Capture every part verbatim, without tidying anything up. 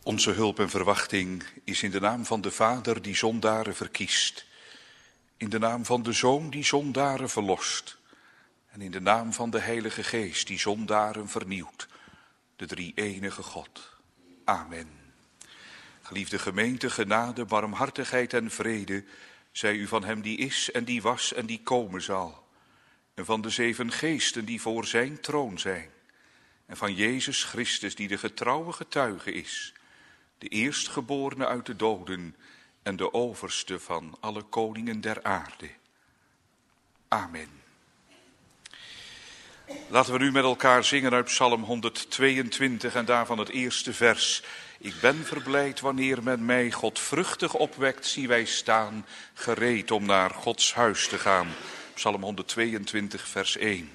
Onze hulp en verwachting is in de naam van de Vader die zondaren verkiest, in de naam van de Zoon die zondaren verlost en in de naam van de Heilige Geest die zondaren vernieuwt, de drie-enige God. Amen. Geliefde gemeente, genade, barmhartigheid en vrede zij u van hem die is en die was en die komen zal, en van de zeven geesten die voor zijn troon zijn, en van Jezus Christus die de getrouwe getuige is, de eerstgeborene uit de doden en de overste van alle koningen der aarde. Amen. Laten we nu met elkaar zingen uit Psalm honderdtweeëntwintig en daarvan het eerste vers. Ik ben verblijd wanneer men mij godvruchtig opwekt, zie wij staan, gereed om naar Gods huis te gaan. Psalm honderdtweeëntwintig, vers één.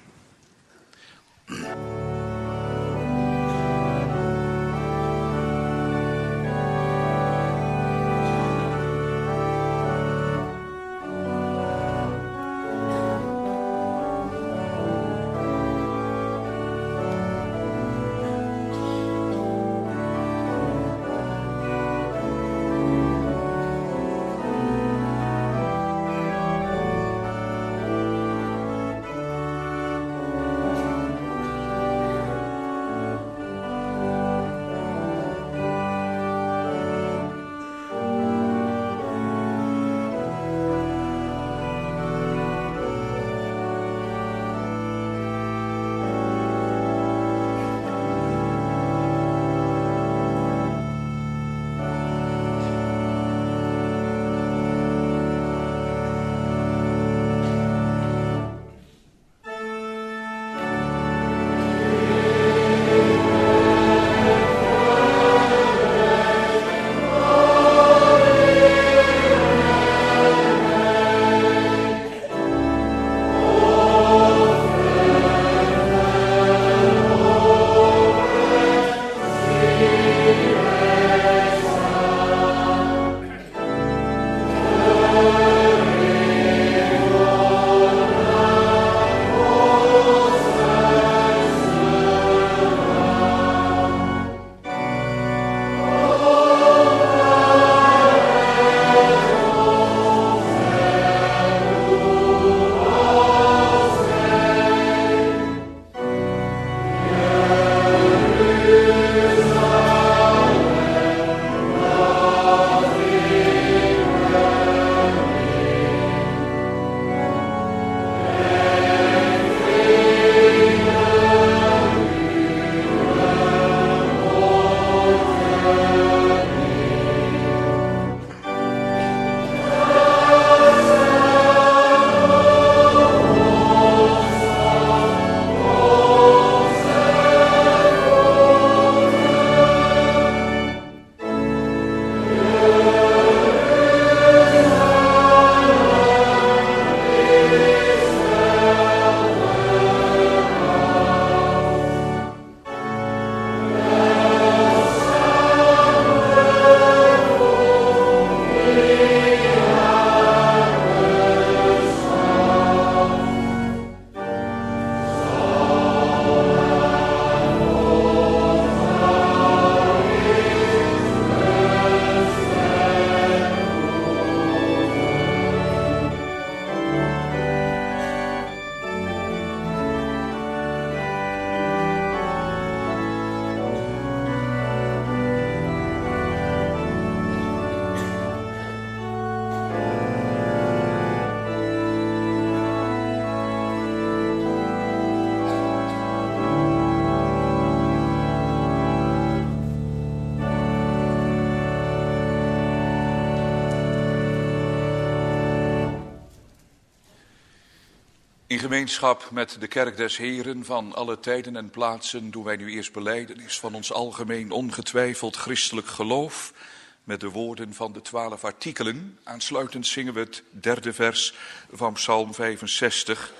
In gemeenschap met de kerk des Heren van alle tijden en plaatsen doen wij nu eerst belijdenis van ons algemeen ongetwijfeld christelijk geloof met de woorden van de twaalf artikelen. Aansluitend zingen we het derde vers van Psalm vijfenzestig.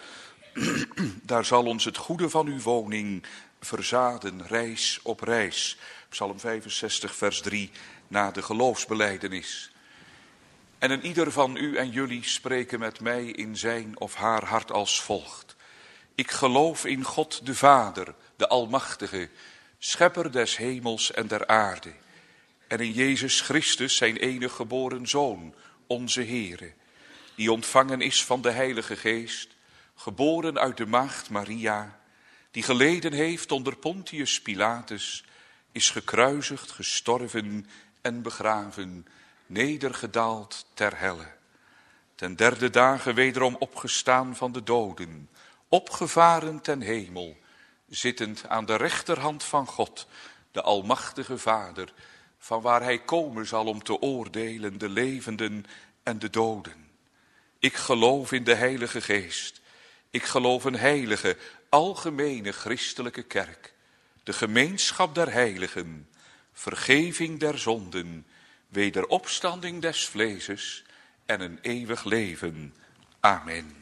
Daar zal ons het goede van uw woning verzaden, reis op reis. Psalm vijfenzestig, vers drie, na de geloofsbelijdenis. En een ieder van u en jullie spreken met mij in zijn of haar hart als volgt. Ik geloof in God de Vader, de Almachtige, schepper des hemels en der aarde. en in Jezus Christus, zijn enige geboren Zoon, onze Heere, die ontvangen is van de Heilige Geest, geboren uit de maagd Maria, die geleden heeft onder Pontius Pilatus, is gekruisigd, gestorven en begraven, nedergedaald ter helle. Ten derde dagen wederom opgestaan van de doden, opgevaren ten hemel, zittend aan de rechterhand van God, de Almachtige Vader, van waar hij komen zal om te oordelen de levenden en de doden. Ik geloof in de Heilige Geest. Ik geloof een heilige, algemene christelijke kerk, de gemeenschap der heiligen, vergeving der zonden, wederopstanding des vleeses en een eeuwig leven. Amen.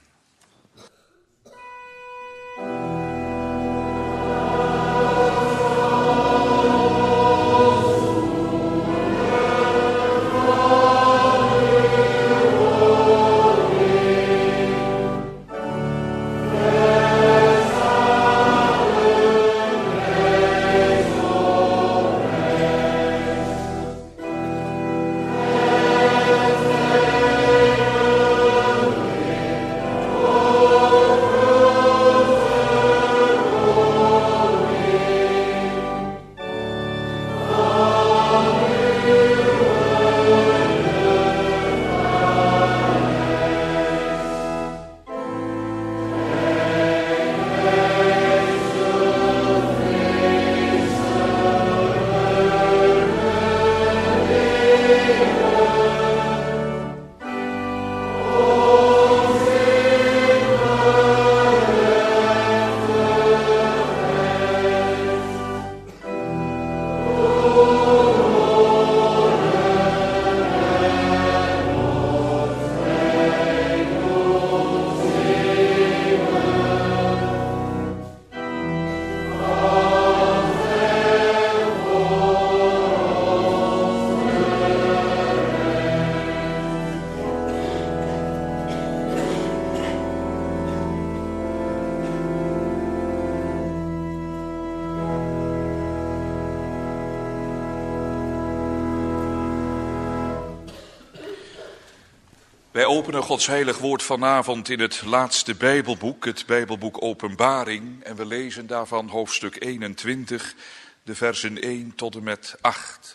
Wij openen Gods heilig woord vanavond in het laatste Bijbelboek, het Bijbelboek Openbaring. En we lezen daarvan hoofdstuk eenentwintig, de versen één tot en met acht.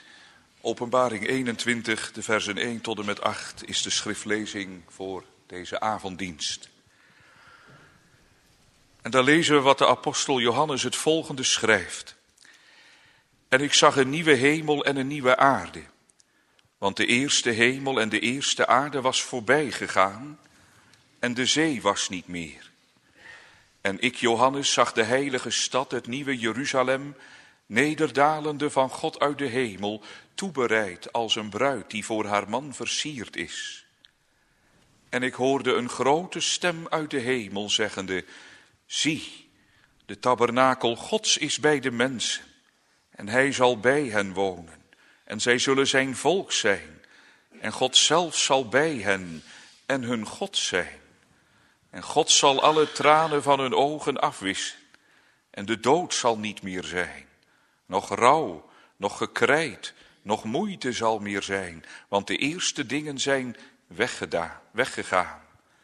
Openbaring eenentwintig, de versen één tot en met acht is de schriftlezing voor deze avonddienst. En daar lezen we wat de apostel Johannes het volgende schrijft. En ik zag een nieuwe hemel en een nieuwe aarde. Want de eerste hemel en de eerste aarde was voorbij gegaan en de zee was niet meer. En ik, Johannes, zag de heilige stad, het nieuwe Jeruzalem, nederdalende van God uit de hemel, toebereid als een bruid die voor haar man versierd is. En ik hoorde een grote stem uit de hemel zeggende, zie, de tabernakel Gods is bij de mensen en hij zal bij hen wonen. En zij zullen zijn volk zijn. En God zelf zal bij hen en hun God zijn. En God zal alle tranen van hun ogen afwissen. En de dood zal niet meer zijn. Nog rouw, nog gekrijt, nog moeite zal meer zijn. Want de eerste dingen zijn weggedaan, weggegaan.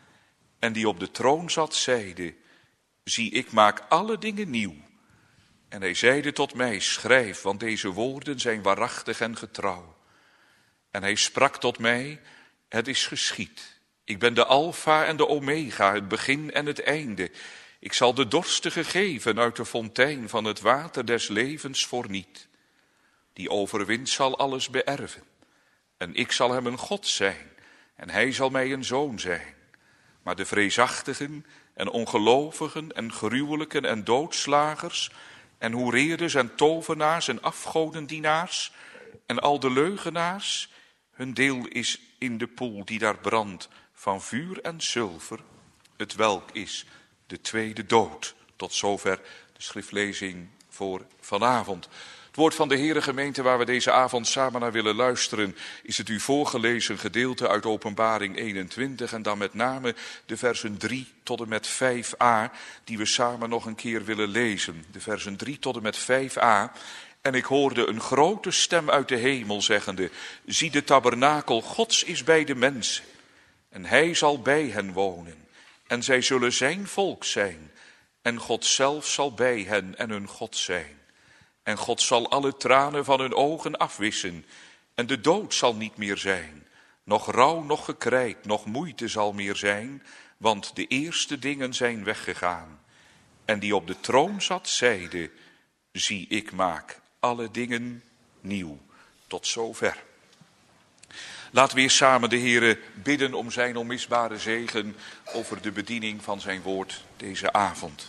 En die op de troon zat zeide, zie, ik maak alle dingen nieuw. En hij zeide tot mij, schrijf, want deze woorden zijn waarachtig en getrouw. En hij sprak tot mij, het is geschied. Ik ben de Alfa en de Omega, het begin en het einde. Ik zal de dorstige geven uit de fontein van het water des levens voorniet. Die overwint zal alles beërven. En ik zal hem een God zijn, en hij zal mij een zoon zijn. Maar de vreesachtigen en ongelovigen en gruwelijken en doodslagers en hoereerders en tovenaars en afgodendienaars en al de leugenaars, hun deel is in de poel die daar brandt van vuur en zilver, het welk is de tweede dood. Tot zover de schriftlezing voor vanavond. Het woord van de Heere gemeente waar we deze avond samen naar willen luisteren, is het u voorgelezen gedeelte uit Openbaring eenentwintig en dan met name de versen drie tot en met vijf a, die we samen nog een keer willen lezen. De versen drie tot en met vijf a. En ik hoorde een grote stem uit de hemel zeggende, zie, de tabernakel Gods is bij de mensen. En hij zal bij hen wonen. En zij zullen zijn volk zijn. En God zelf zal bij hen en hun God zijn. En God zal alle tranen van hun ogen afwissen. En de dood zal niet meer zijn. Nog rouw, nog gekrijt, nog moeite zal meer zijn. Want de eerste dingen zijn weggegaan. En die op de troon zat, zeide, zie, ik maak alle dingen nieuw. Tot zover. Laten we weer samen de Heere bidden om zijn onmisbare zegen over de bediening van zijn woord deze avond.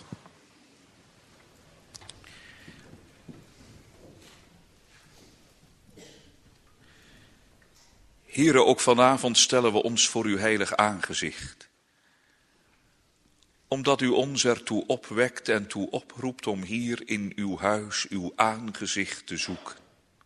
Heere, ook vanavond stellen we ons voor uw heilig aangezicht. Omdat u ons ertoe opwekt en toe oproept om hier in uw huis uw aangezicht te zoeken.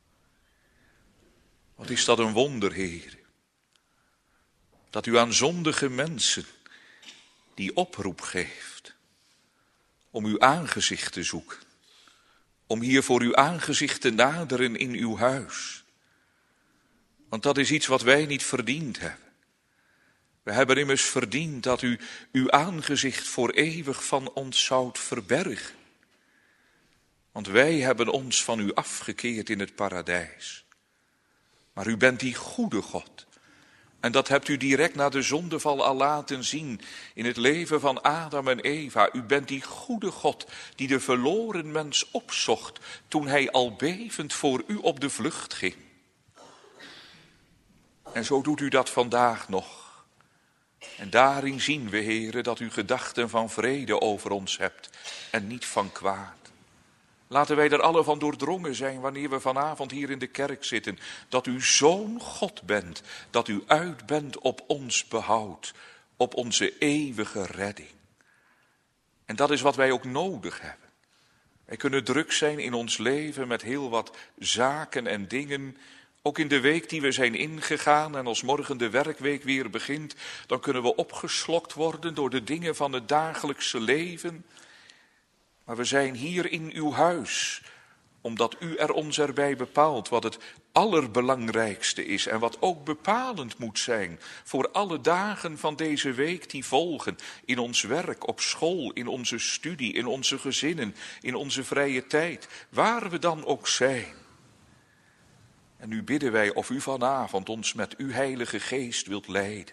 Wat is dat een wonder, Heer. Dat u aan zondige mensen die oproep geeft om uw aangezicht te zoeken. Om hier voor uw aangezicht te naderen in uw huis. Want dat is iets wat wij niet verdiend hebben. We hebben immers verdiend dat u uw aangezicht voor eeuwig van ons zoudt verbergen. Want wij hebben ons van u afgekeerd in het paradijs. Maar u bent die goede God. En dat hebt u direct na de zondeval al laten zien in het leven van Adam en Eva. U bent die goede God die de verloren mens opzocht toen hij al bevend voor u op de vlucht ging. En zo doet u dat vandaag nog. En daarin zien we, Heere, dat u gedachten van vrede over ons hebt en niet van kwaad. Laten wij er alle van doordrongen zijn wanneer we vanavond hier in de kerk zitten. Dat u zo'n God bent, dat u uit bent op ons behoud, op onze eeuwige redding. En dat is wat wij ook nodig hebben. Wij kunnen druk zijn in ons leven met heel wat zaken en dingen. Ook in de week die we zijn ingegaan en als morgen de werkweek weer begint, dan kunnen we opgeslokt worden door de dingen van het dagelijkse leven. Maar we zijn hier in uw huis, omdat u er ons erbij bepaalt wat het allerbelangrijkste is en wat ook bepalend moet zijn voor alle dagen van deze week die volgen. In ons werk, op school, in onze studie, in onze gezinnen, in onze vrije tijd, waar we dan ook zijn. En nu bidden wij of u vanavond ons met uw heilige geest wilt leiden.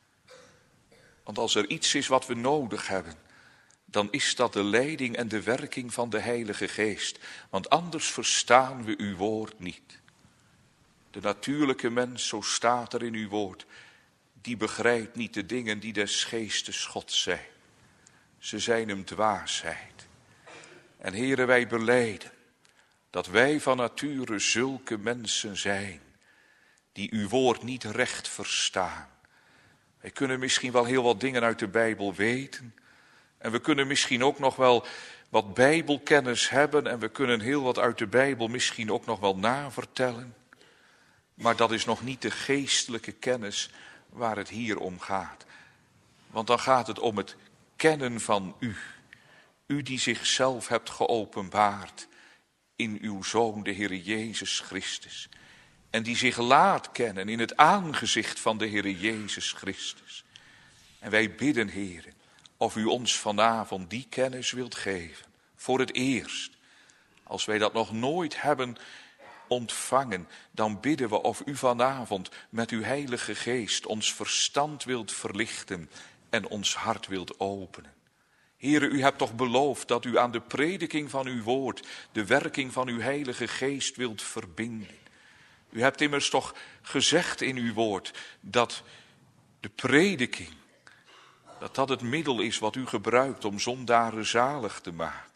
Want als er iets is wat we nodig hebben, dan is dat de leiding en de werking van de Heilige Geest. Want anders verstaan we uw woord niet. De natuurlijke mens, zo staat er in uw woord, die begrijpt niet de dingen die des geestes Gods zijn. Ze zijn hem dwaasheid. En Heere, wij belijden dat wij van nature zulke mensen zijn die uw woord niet recht verstaan. Wij kunnen misschien wel heel wat dingen uit de Bijbel weten. En we kunnen misschien ook nog wel wat Bijbelkennis hebben. En we kunnen heel wat uit de Bijbel misschien ook nog wel navertellen. Maar dat is nog niet de geestelijke kennis waar het hier om gaat. Want dan gaat het om het kennen van u. U die zichzelf hebt geopenbaard in uw Zoon, de Heere Jezus Christus. En die zich laat kennen in het aangezicht van de Heere Jezus Christus. En wij bidden, Heere, of u ons vanavond die kennis wilt geven. Voor het eerst. Als wij dat nog nooit hebben ontvangen, dan bidden we of u vanavond met uw Heilige Geest ons verstand wilt verlichten en ons hart wilt openen. Heere, u hebt toch beloofd dat u aan de prediking van uw woord de werking van uw Heilige Geest wilt verbinden. U hebt immers toch gezegd in uw woord dat de prediking, dat dat het middel is wat u gebruikt om zondaren zalig te maken.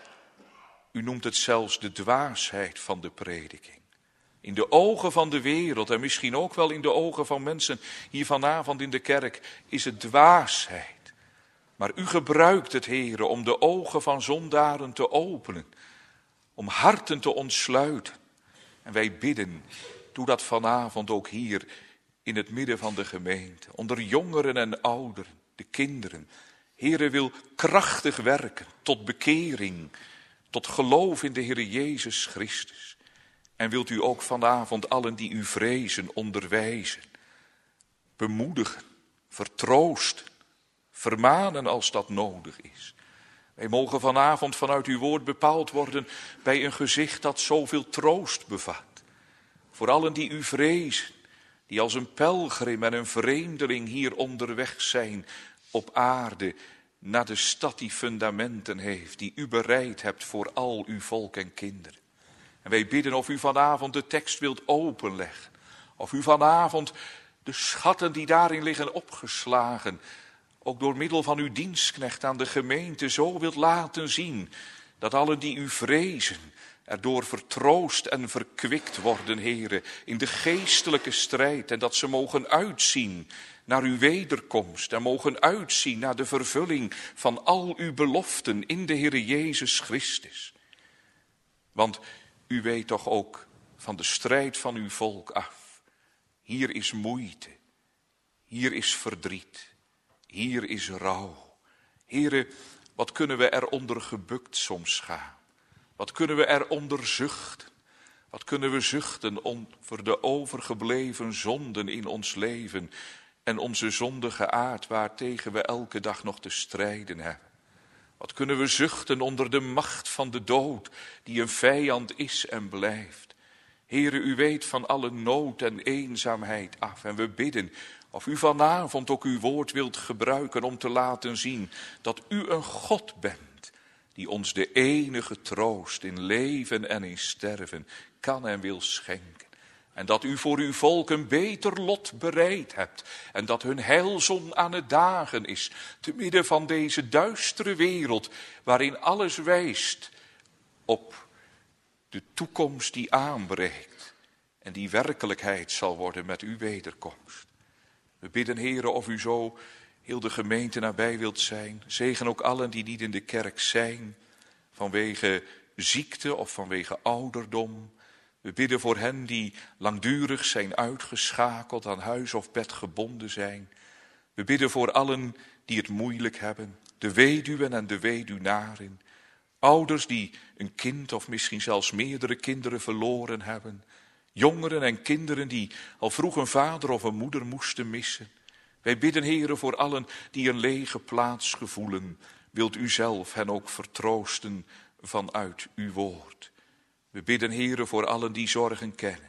U noemt het zelfs de dwaasheid van de prediking. In de ogen van de wereld en misschien ook wel in de ogen van mensen hier vanavond in de kerk is het dwaasheid. Maar u gebruikt het, Heere, om de ogen van zondaren te openen. Om harten te ontsluiten. En wij bidden, doe dat vanavond ook hier in het midden van de gemeente. Onder jongeren en ouderen, de kinderen. Heere wil krachtig werken tot bekering, tot geloof in de Heere Jezus Christus. En wilt u ook vanavond allen die u vrezen onderwijzen, bemoedigen, vertroosten, vermanen als dat nodig is. Wij mogen vanavond vanuit uw woord bepaald worden bij een gezicht dat zoveel troost bevat. Voor allen die u vrezen, die als een pelgrim en een vreemdeling hier onderweg zijn op aarde, naar de stad die fundamenten heeft, die u bereid hebt voor al uw volk en kinderen. En wij bidden of u vanavond de tekst wilt openleggen, of u vanavond de schatten die daarin liggen opgeslagen, ook door middel van uw dienstknecht aan de gemeente zo wilt laten zien, dat allen die u vrezen, erdoor vertroost en verkwikt worden, Heere, in de geestelijke strijd. En dat ze mogen uitzien naar uw wederkomst en mogen uitzien naar de vervulling van al uw beloften in de Heere Jezus Christus. Want u weet toch ook van de strijd van uw volk af. Hier is moeite, hier is verdriet, hier is rouw. Heere, wat kunnen we eronder gebukt soms gaan? Wat kunnen we eronder zuchten? Wat kunnen we zuchten over de overgebleven zonden in ons leven en onze zondige aard waartegen we elke dag nog te strijden hebben? Wat kunnen we zuchten onder de macht van de dood die een vijand is en blijft? Heere, u weet van alle nood en eenzaamheid af en we bidden of u vanavond ook uw woord wilt gebruiken om te laten zien dat u een God bent die ons de enige troost in leven en in sterven kan en wil schenken. En dat u voor uw volk een beter lot bereid hebt. En dat hun heilzon aan het dagen is. Te midden van deze duistere wereld waarin alles wijst op de toekomst die aanbreekt. En die werkelijkheid zal worden met uw wederkomst. We bidden, Heere, of u zo heel de gemeente nabij wilt zijn. Zegen ook allen die niet in de kerk zijn. Vanwege ziekte of vanwege ouderdom. We bidden voor hen die langdurig zijn uitgeschakeld, aan huis of bed gebonden zijn. We bidden voor allen die het moeilijk hebben, de weduwen en de weduwnaren. Ouders die een kind of misschien zelfs meerdere kinderen verloren hebben. Jongeren en kinderen die al vroeg een vader of een moeder moesten missen. Wij bidden, Heere, voor allen die een lege plaats gevoelen. Wilt u zelf hen ook vertroosten vanuit uw woord. We bidden, Heere, voor allen die zorgen kennen.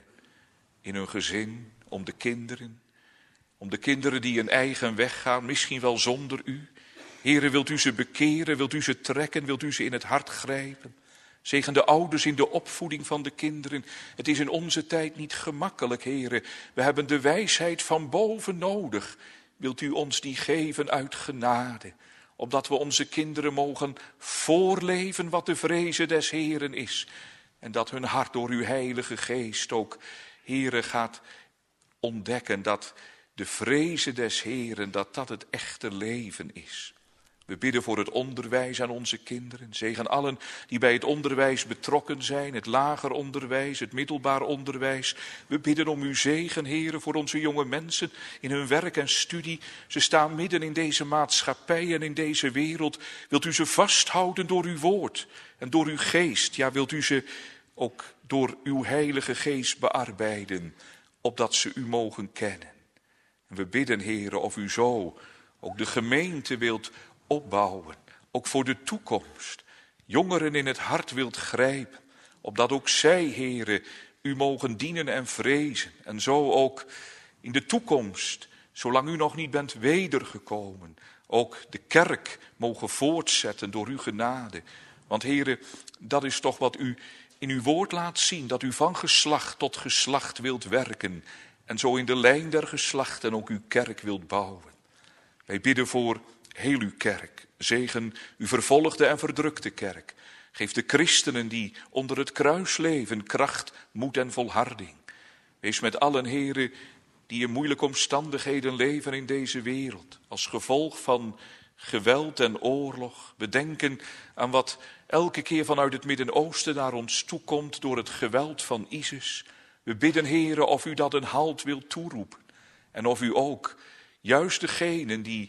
In hun gezin, om de kinderen. Om de kinderen die een eigen weg gaan, misschien wel zonder u. Heere, wilt u ze bekeren, wilt u ze trekken, wilt u ze in het hart grijpen. Zegen de ouders in de opvoeding van de kinderen. Het is in onze tijd niet gemakkelijk, Heere. We hebben de wijsheid van boven nodig. Wilt u ons die geven uit genade, opdat we onze kinderen mogen voorleven wat de vreze des Heeren is. En dat hun hart door uw heilige geest ook, Heere, gaat ontdekken dat de vreze des Heeren, dat dat het echte leven is. We bidden voor het onderwijs aan onze kinderen. Zegen allen die bij het onderwijs betrokken zijn, het lager onderwijs, het middelbaar onderwijs. We bidden om uw zegen, Heere, voor onze jonge mensen in hun werk en studie. Ze staan midden in deze maatschappij en in deze wereld. Wilt u ze vasthouden door uw woord en door uw geest? Ja, wilt u ze ook door uw heilige geest bearbeiden, opdat ze u mogen kennen. En we bidden, Heere, of u zo ook de gemeente wilt opbouwen, ook voor de toekomst. Jongeren in het hart wilt grijpen, opdat ook zij, Heere, u mogen dienen en vrezen. En zo ook in de toekomst, zolang u nog niet bent wedergekomen, ook de kerk mogen voortzetten door uw genade. Want, Heere, dat is toch wat u in uw woord laat zien, dat u van geslacht tot geslacht wilt werken en zo in de lijn der geslachten ook uw kerk wilt bouwen. Wij bidden voor heel uw kerk. Zegen uw vervolgde en verdrukte kerk. Geef de christenen die onder het kruis leven kracht, moed en volharding. Wees met allen, Heere, die in moeilijke omstandigheden leven in deze wereld, als gevolg van geweld en oorlog. We denken aan wat elke keer vanuit het Midden-Oosten naar ons toekomt door het geweld van ISIS. We bidden, Heere, of u dat een halt wilt toeroepen. En of u ook, juist degenen die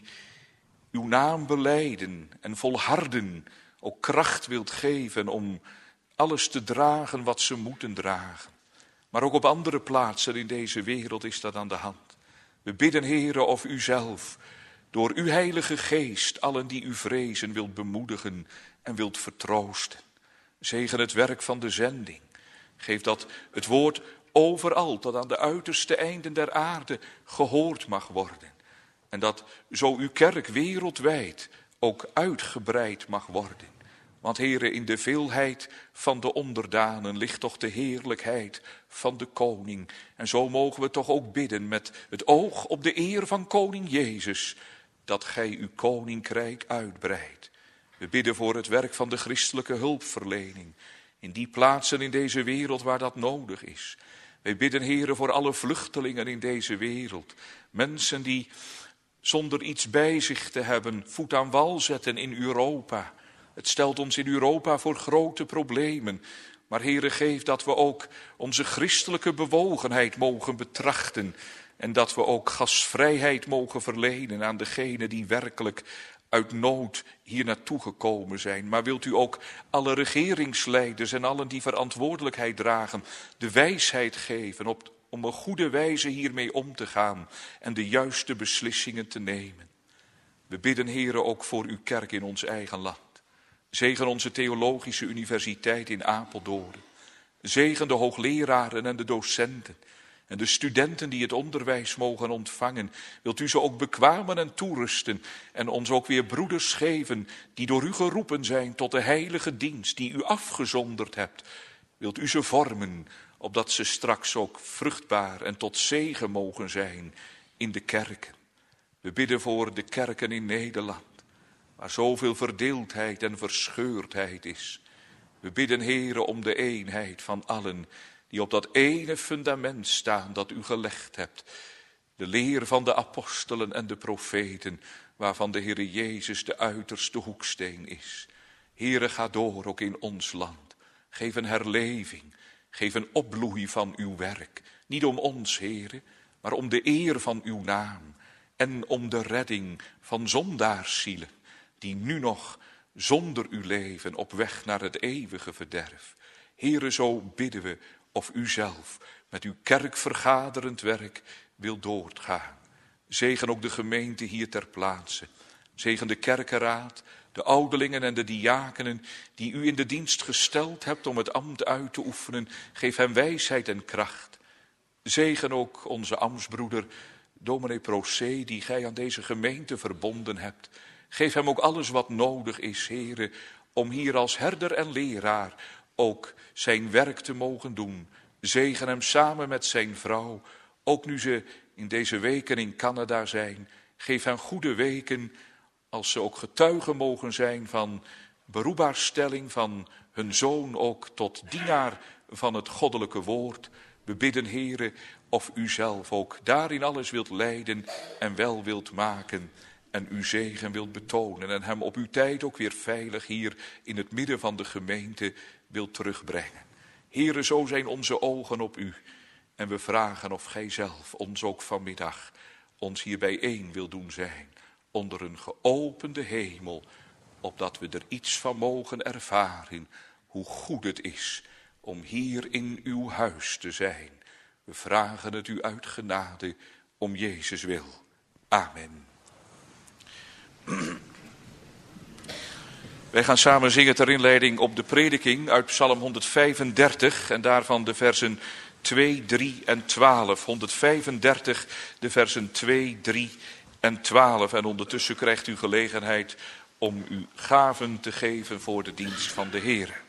uw naam belijden en volharden, ook kracht wilt geven om alles te dragen wat ze moeten dragen. Maar ook op andere plaatsen in deze wereld is dat aan de hand. We bidden, Heere, of u zelf door uw Heilige Geest allen die u vrezen wilt bemoedigen en wilt vertroosten. Zegen het werk van de zending. Geef dat het woord overal tot aan de uiterste einden der aarde gehoord mag worden. En dat zo uw kerk wereldwijd ook uitgebreid mag worden. Want Heere, in de veelheid van de onderdanen ligt toch de heerlijkheid van de koning. En zo mogen we toch ook bidden met het oog op de eer van koning Jezus, dat gij uw koninkrijk uitbreidt. We bidden voor het werk van de christelijke hulpverlening, in die plaatsen in deze wereld waar dat nodig is. Wij bidden, Heere, voor alle vluchtelingen in deze wereld. Mensen die zonder iets bij zich te hebben voet aan wal zetten in Europa. Het stelt ons in Europa voor grote problemen. Maar Heere, geef dat we ook onze christelijke bewogenheid mogen betrachten. En dat we ook gastvrijheid mogen verlenen aan degenen die werkelijk uit nood hier naartoe gekomen zijn. Maar wilt u ook alle regeringsleiders en allen die verantwoordelijkheid dragen de wijsheid geven op, om een goede wijze hiermee om te gaan en de juiste beslissingen te nemen. We bidden, Heere, ook voor uw kerk in ons eigen land. Zegen onze theologische universiteit in Apeldoorn. Zegen de hoogleraren en de docenten. En de studenten die het onderwijs mogen ontvangen. Wilt u ze ook bekwamen en toerusten. En ons ook weer broeders geven die door u geroepen zijn tot de heilige dienst die u afgezonderd hebt. Wilt u ze vormen, opdat ze straks ook vruchtbaar en tot zegen mogen zijn in de kerken. We bidden voor de kerken in Nederland, waar zoveel verdeeldheid en verscheurdheid is. We bidden, Heere, om de eenheid van allen die op dat ene fundament staan dat u gelegd hebt. De leer van de apostelen en de profeten, waarvan de Heere Jezus de uiterste hoeksteen is. Heere, ga door ook in ons land. Geef een herleving, geef een opbloei van uw werk. Niet om ons, Heere, maar om de eer van uw naam. En om de redding van zondaarszielen, die nu nog zonder u leven op weg naar het eeuwige verderf. Heere, zo bidden we of u zelf met uw kerkvergaderend werk wil doorgaan. Zegen ook de gemeente hier ter plaatse. Zegen de kerkenraad, de ouderlingen en de diakenen die u in de dienst gesteld hebt om het ambt uit te oefenen. Geef hem wijsheid en kracht. Zegen ook onze ambtsbroeder dominee Procé, die gij aan deze gemeente verbonden hebt. Geef hem ook alles wat nodig is, Heere, om hier als herder en leraar ook zijn werk te mogen doen. Zegen hem samen met zijn vrouw, ook nu ze in deze weken in Canada zijn. Geef hen goede weken, als ze ook getuigen mogen zijn van beroepbaarstelling van hun zoon ook tot dienaar van het goddelijke woord. We bidden, Heere, of u zelf ook daarin alles wilt leiden en wel wilt maken en uw zegen wilt betonen en hem op uw tijd ook weer veilig hier in het midden van de gemeente wilt terugbrengen. Heere, zo zijn onze ogen op u en we vragen of gij zelf ons ook vanmiddag ons hier bijeen wil doen zijn onder een geopende hemel, opdat we er iets van mogen ervaren hoe goed het is om hier in uw huis te zijn. We vragen het u uit genade om Jezus wil. Amen. Wij gaan samen zingen ter inleiding op de prediking uit Psalm honderdvijfendertig en daarvan de versen twee, drie en twaalf. honderdvijfendertig, de versen twee, drie en twaalf. En ondertussen krijgt u gelegenheid om uw gaven te geven voor de dienst van de Heer.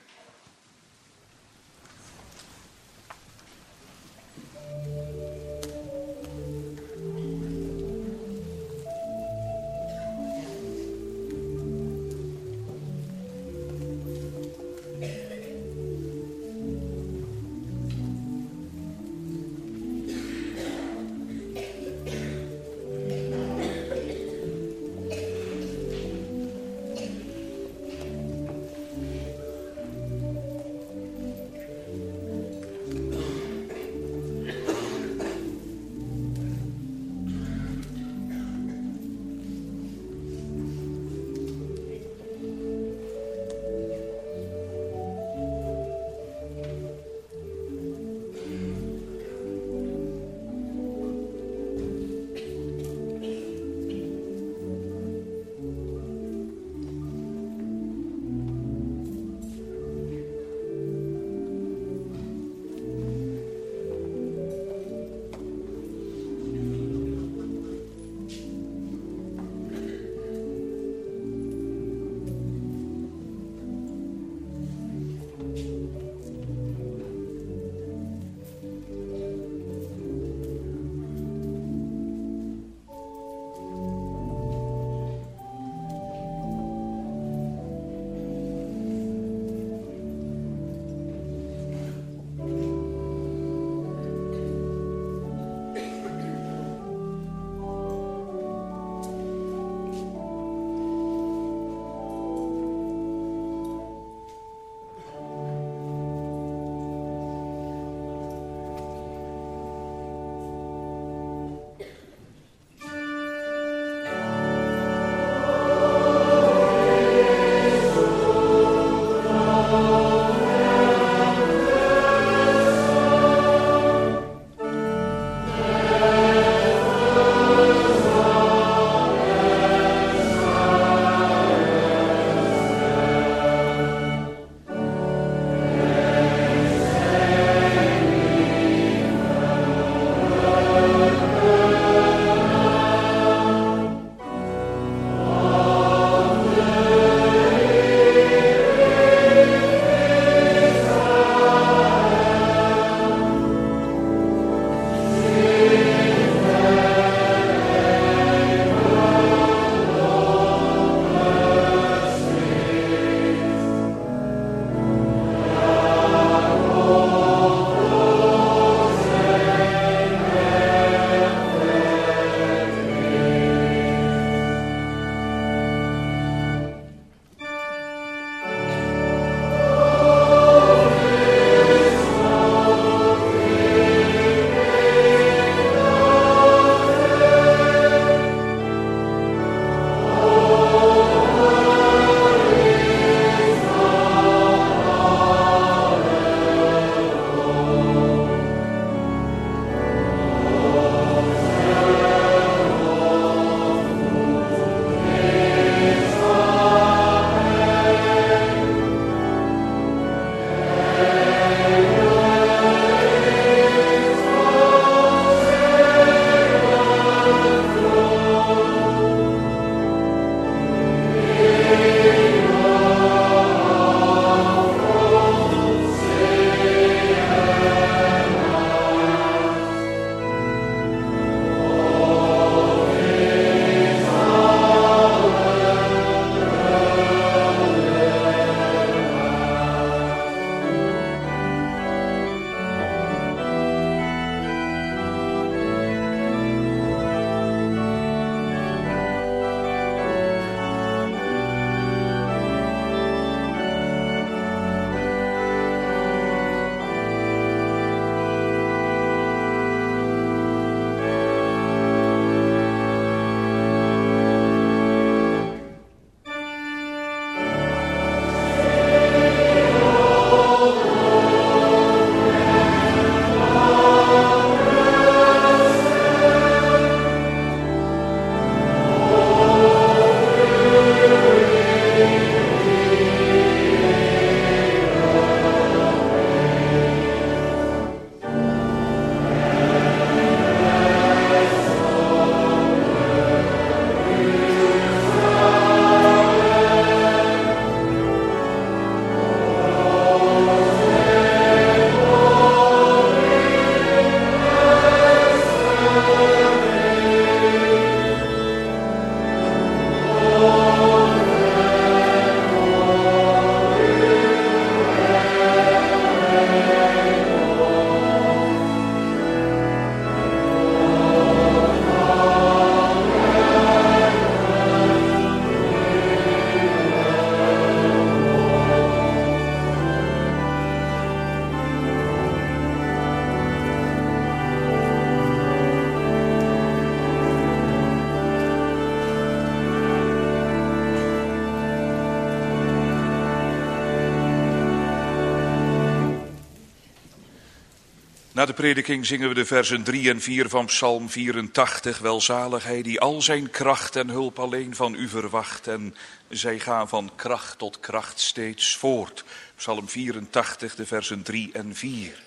Na de prediking zingen we de versen drie en vier van Psalm vierentachtig. Welzalig hij die al zijn kracht en hulp alleen van u verwacht. En zij gaan van kracht tot kracht steeds voort. Psalm vierentachtig, de versen drie en vier.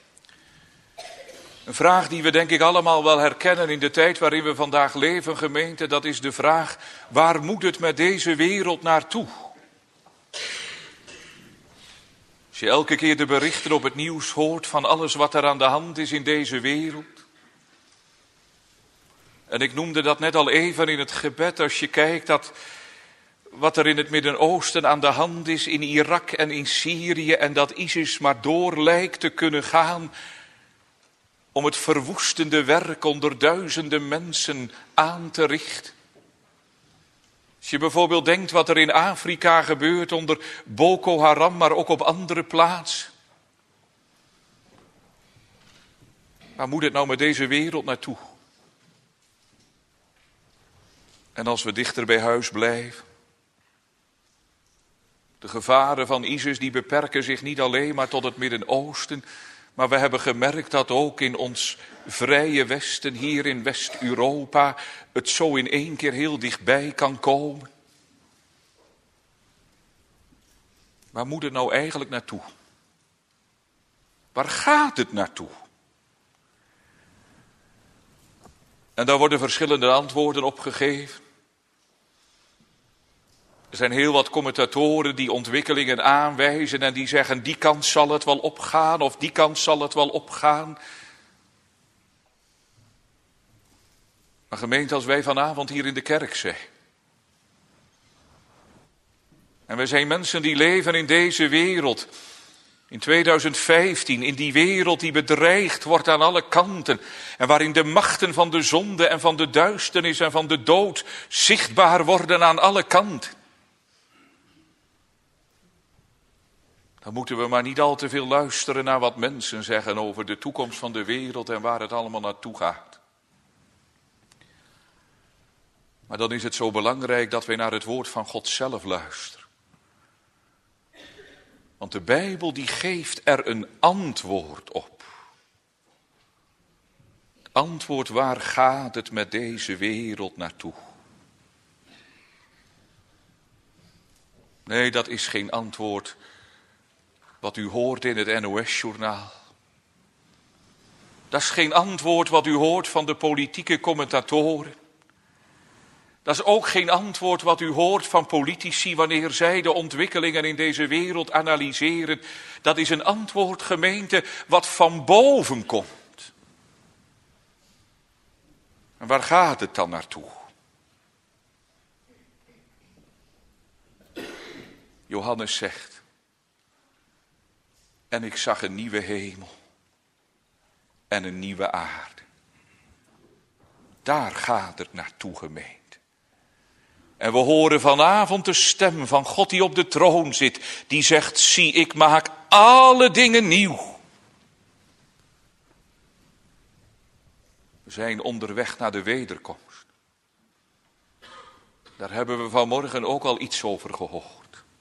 Een vraag die we denk ik allemaal wel herkennen in de tijd waarin we vandaag leven, gemeente. Dat is de vraag, waar moet het met deze wereld naartoe? Als je elke keer de berichten op het nieuws hoort van alles wat er aan de hand is in deze wereld. En ik noemde dat net al even in het gebed, als je kijkt dat wat er in het Midden-Oosten aan de hand is, in Irak en in Syrië, en dat ISIS maar door lijkt te kunnen gaan om het verwoestende werk onder duizenden mensen aan te richten. Als je bijvoorbeeld denkt wat er in Afrika gebeurt onder Boko Haram, maar ook op andere plaatsen. Waar moet het nou met deze wereld naartoe? En als we dichter bij huis blijven. De gevaren van ISIS die beperken zich niet alleen maar tot het Midden-Oosten. Maar we hebben gemerkt dat ook in ons vrije Westen, hier in West-Europa, het zo in één keer heel dichtbij kan komen. Waar moet het nou eigenlijk naartoe? Waar gaat het naartoe? En daar worden verschillende antwoorden op gegeven. Er zijn heel wat commentatoren die ontwikkelingen aanwijzen en die zeggen, die kant zal het wel opgaan of die kant zal het wel opgaan. Maar gemeente, als wij vanavond hier in de kerk zijn. En wij zijn mensen die leven in deze wereld. In tweeduizend vijftien, in die wereld die bedreigd wordt aan alle kanten. En waarin de machten van de zonde en van de duisternis en van de dood zichtbaar worden aan alle kanten. Dan moeten we maar niet al te veel luisteren naar wat mensen zeggen over de toekomst van de wereld en waar het allemaal naartoe gaat. Maar dan is het zo belangrijk dat wij naar het woord van God zelf luisteren. Want de Bijbel die geeft er een antwoord op. Het antwoord, waar gaat het met deze wereld naartoe? Nee, dat is geen antwoord wat u hoort in het N O S-journaal. Dat is geen antwoord wat u hoort van de politieke commentatoren. Dat is ook geen antwoord wat u hoort van politici wanneer zij de ontwikkelingen in deze wereld analyseren. Dat is een antwoord, gemeente, wat van boven komt. En waar gaat het dan naartoe? Johannes zegt, en ik zag een nieuwe hemel en een nieuwe aarde. Daar gaat het naartoe, gemeente. En we horen vanavond de stem van God die op de troon zit. Die zegt, zie, ik maak alle dingen nieuw. We zijn onderweg naar de wederkomst. Daar hebben we vanmorgen ook al iets over gehoord.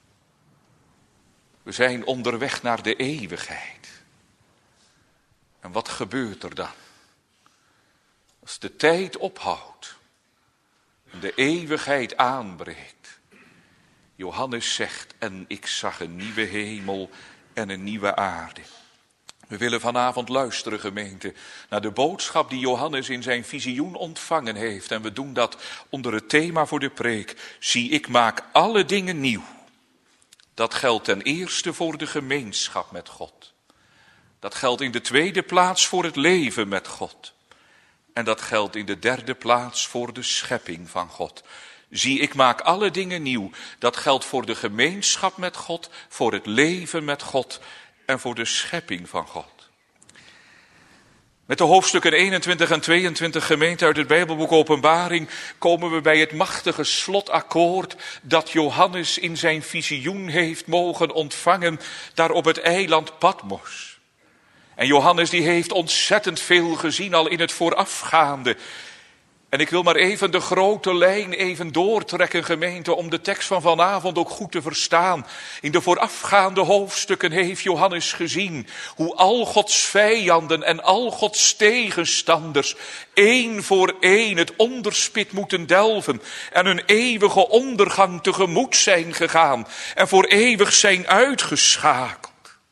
We zijn onderweg naar de eeuwigheid. En wat gebeurt er dan? Als de tijd ophoudt en de eeuwigheid aanbreekt. Johannes zegt, en ik zag een nieuwe hemel en een nieuwe aarde. We willen vanavond luisteren, gemeente, naar de boodschap die Johannes in zijn visioen ontvangen heeft. En we doen dat onder het thema voor de preek. Zie, ik maak alle dingen nieuw. Dat geldt ten eerste voor de gemeenschap met God. Dat geldt in de tweede plaats voor het leven met God. En dat geldt in de derde plaats voor de schepping van God. Zie, ik maak alle dingen nieuw. Dat geldt voor de gemeenschap met God, voor het leven met God en voor de schepping van God. Met de hoofdstukken eenentwintig en tweeëntwintig, gemeente, uit het Bijbelboek Openbaring komen we bij het machtige slotakkoord dat Johannes in zijn visioen heeft mogen ontvangen daar op het eiland Patmos. En Johannes die heeft ontzettend veel gezien al in het voorafgaande. En ik wil maar even de grote lijn even doortrekken, gemeente, om de tekst van vanavond ook goed te verstaan. In de voorafgaande hoofdstukken heeft Johannes gezien hoe al Gods vijanden en al Gods tegenstanders één voor één het onderspit moeten delven en hun eeuwige ondergang tegemoet zijn gegaan en voor eeuwig zijn uitgeschakeld.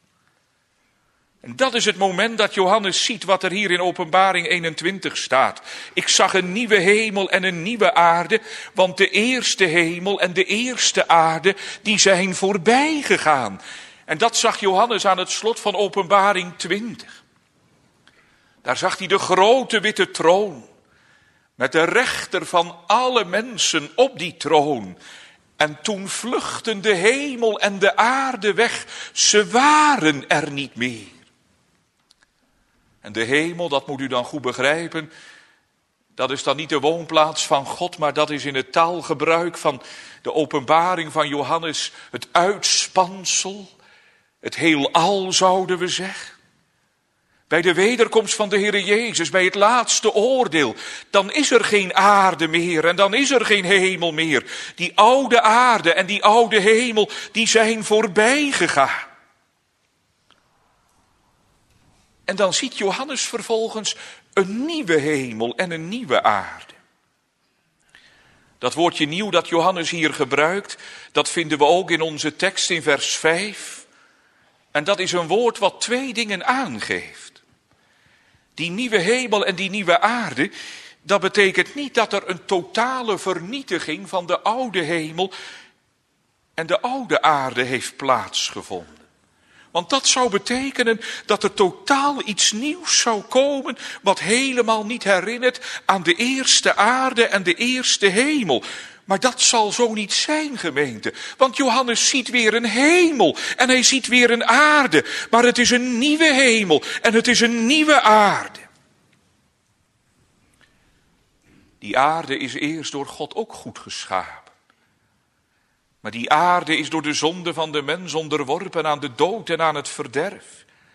En dat is het moment dat Johannes ziet wat er hier in Openbaring eenentwintig staat. Ik zag een nieuwe hemel en een nieuwe aarde, want de eerste hemel en de eerste aarde, die zijn voorbij gegaan. En dat zag Johannes aan het slot van Openbaring twintig. Daar zag hij de grote witte troon, met de rechter van alle mensen op die troon. En toen vluchtten de hemel en de aarde weg, ze waren er niet meer. En de hemel, dat moet u dan goed begrijpen, dat is dan niet de woonplaats van God, maar dat is in het taalgebruik van de openbaring van Johannes het uitspansel, het heelal zouden we zeggen. Bij de wederkomst van de Heere Jezus, bij het laatste oordeel, dan is er geen aarde meer en dan is er geen hemel meer. Die oude aarde en die oude hemel, die zijn voorbij gegaan. En dan ziet Johannes vervolgens een nieuwe hemel en een nieuwe aarde. Dat woordje nieuw dat Johannes hier gebruikt, dat vinden we ook in onze tekst in vers vijf. En dat is een woord wat twee dingen aangeeft. Die nieuwe hemel en die nieuwe aarde, dat betekent niet dat er een totale vernietiging van de oude hemel en de oude aarde heeft plaatsgevonden. Want dat zou betekenen dat er totaal iets nieuws zou komen, wat helemaal niet herinnert aan de eerste aarde en de eerste hemel. Maar dat zal zo niet zijn, gemeente. Want Johannes ziet weer een hemel en hij ziet weer een aarde. Maar het is een nieuwe hemel en het is een nieuwe aarde. Die aarde is eerst door God ook goed geschapen. Maar die aarde is door de zonde van de mens onderworpen aan de dood en aan het verderf.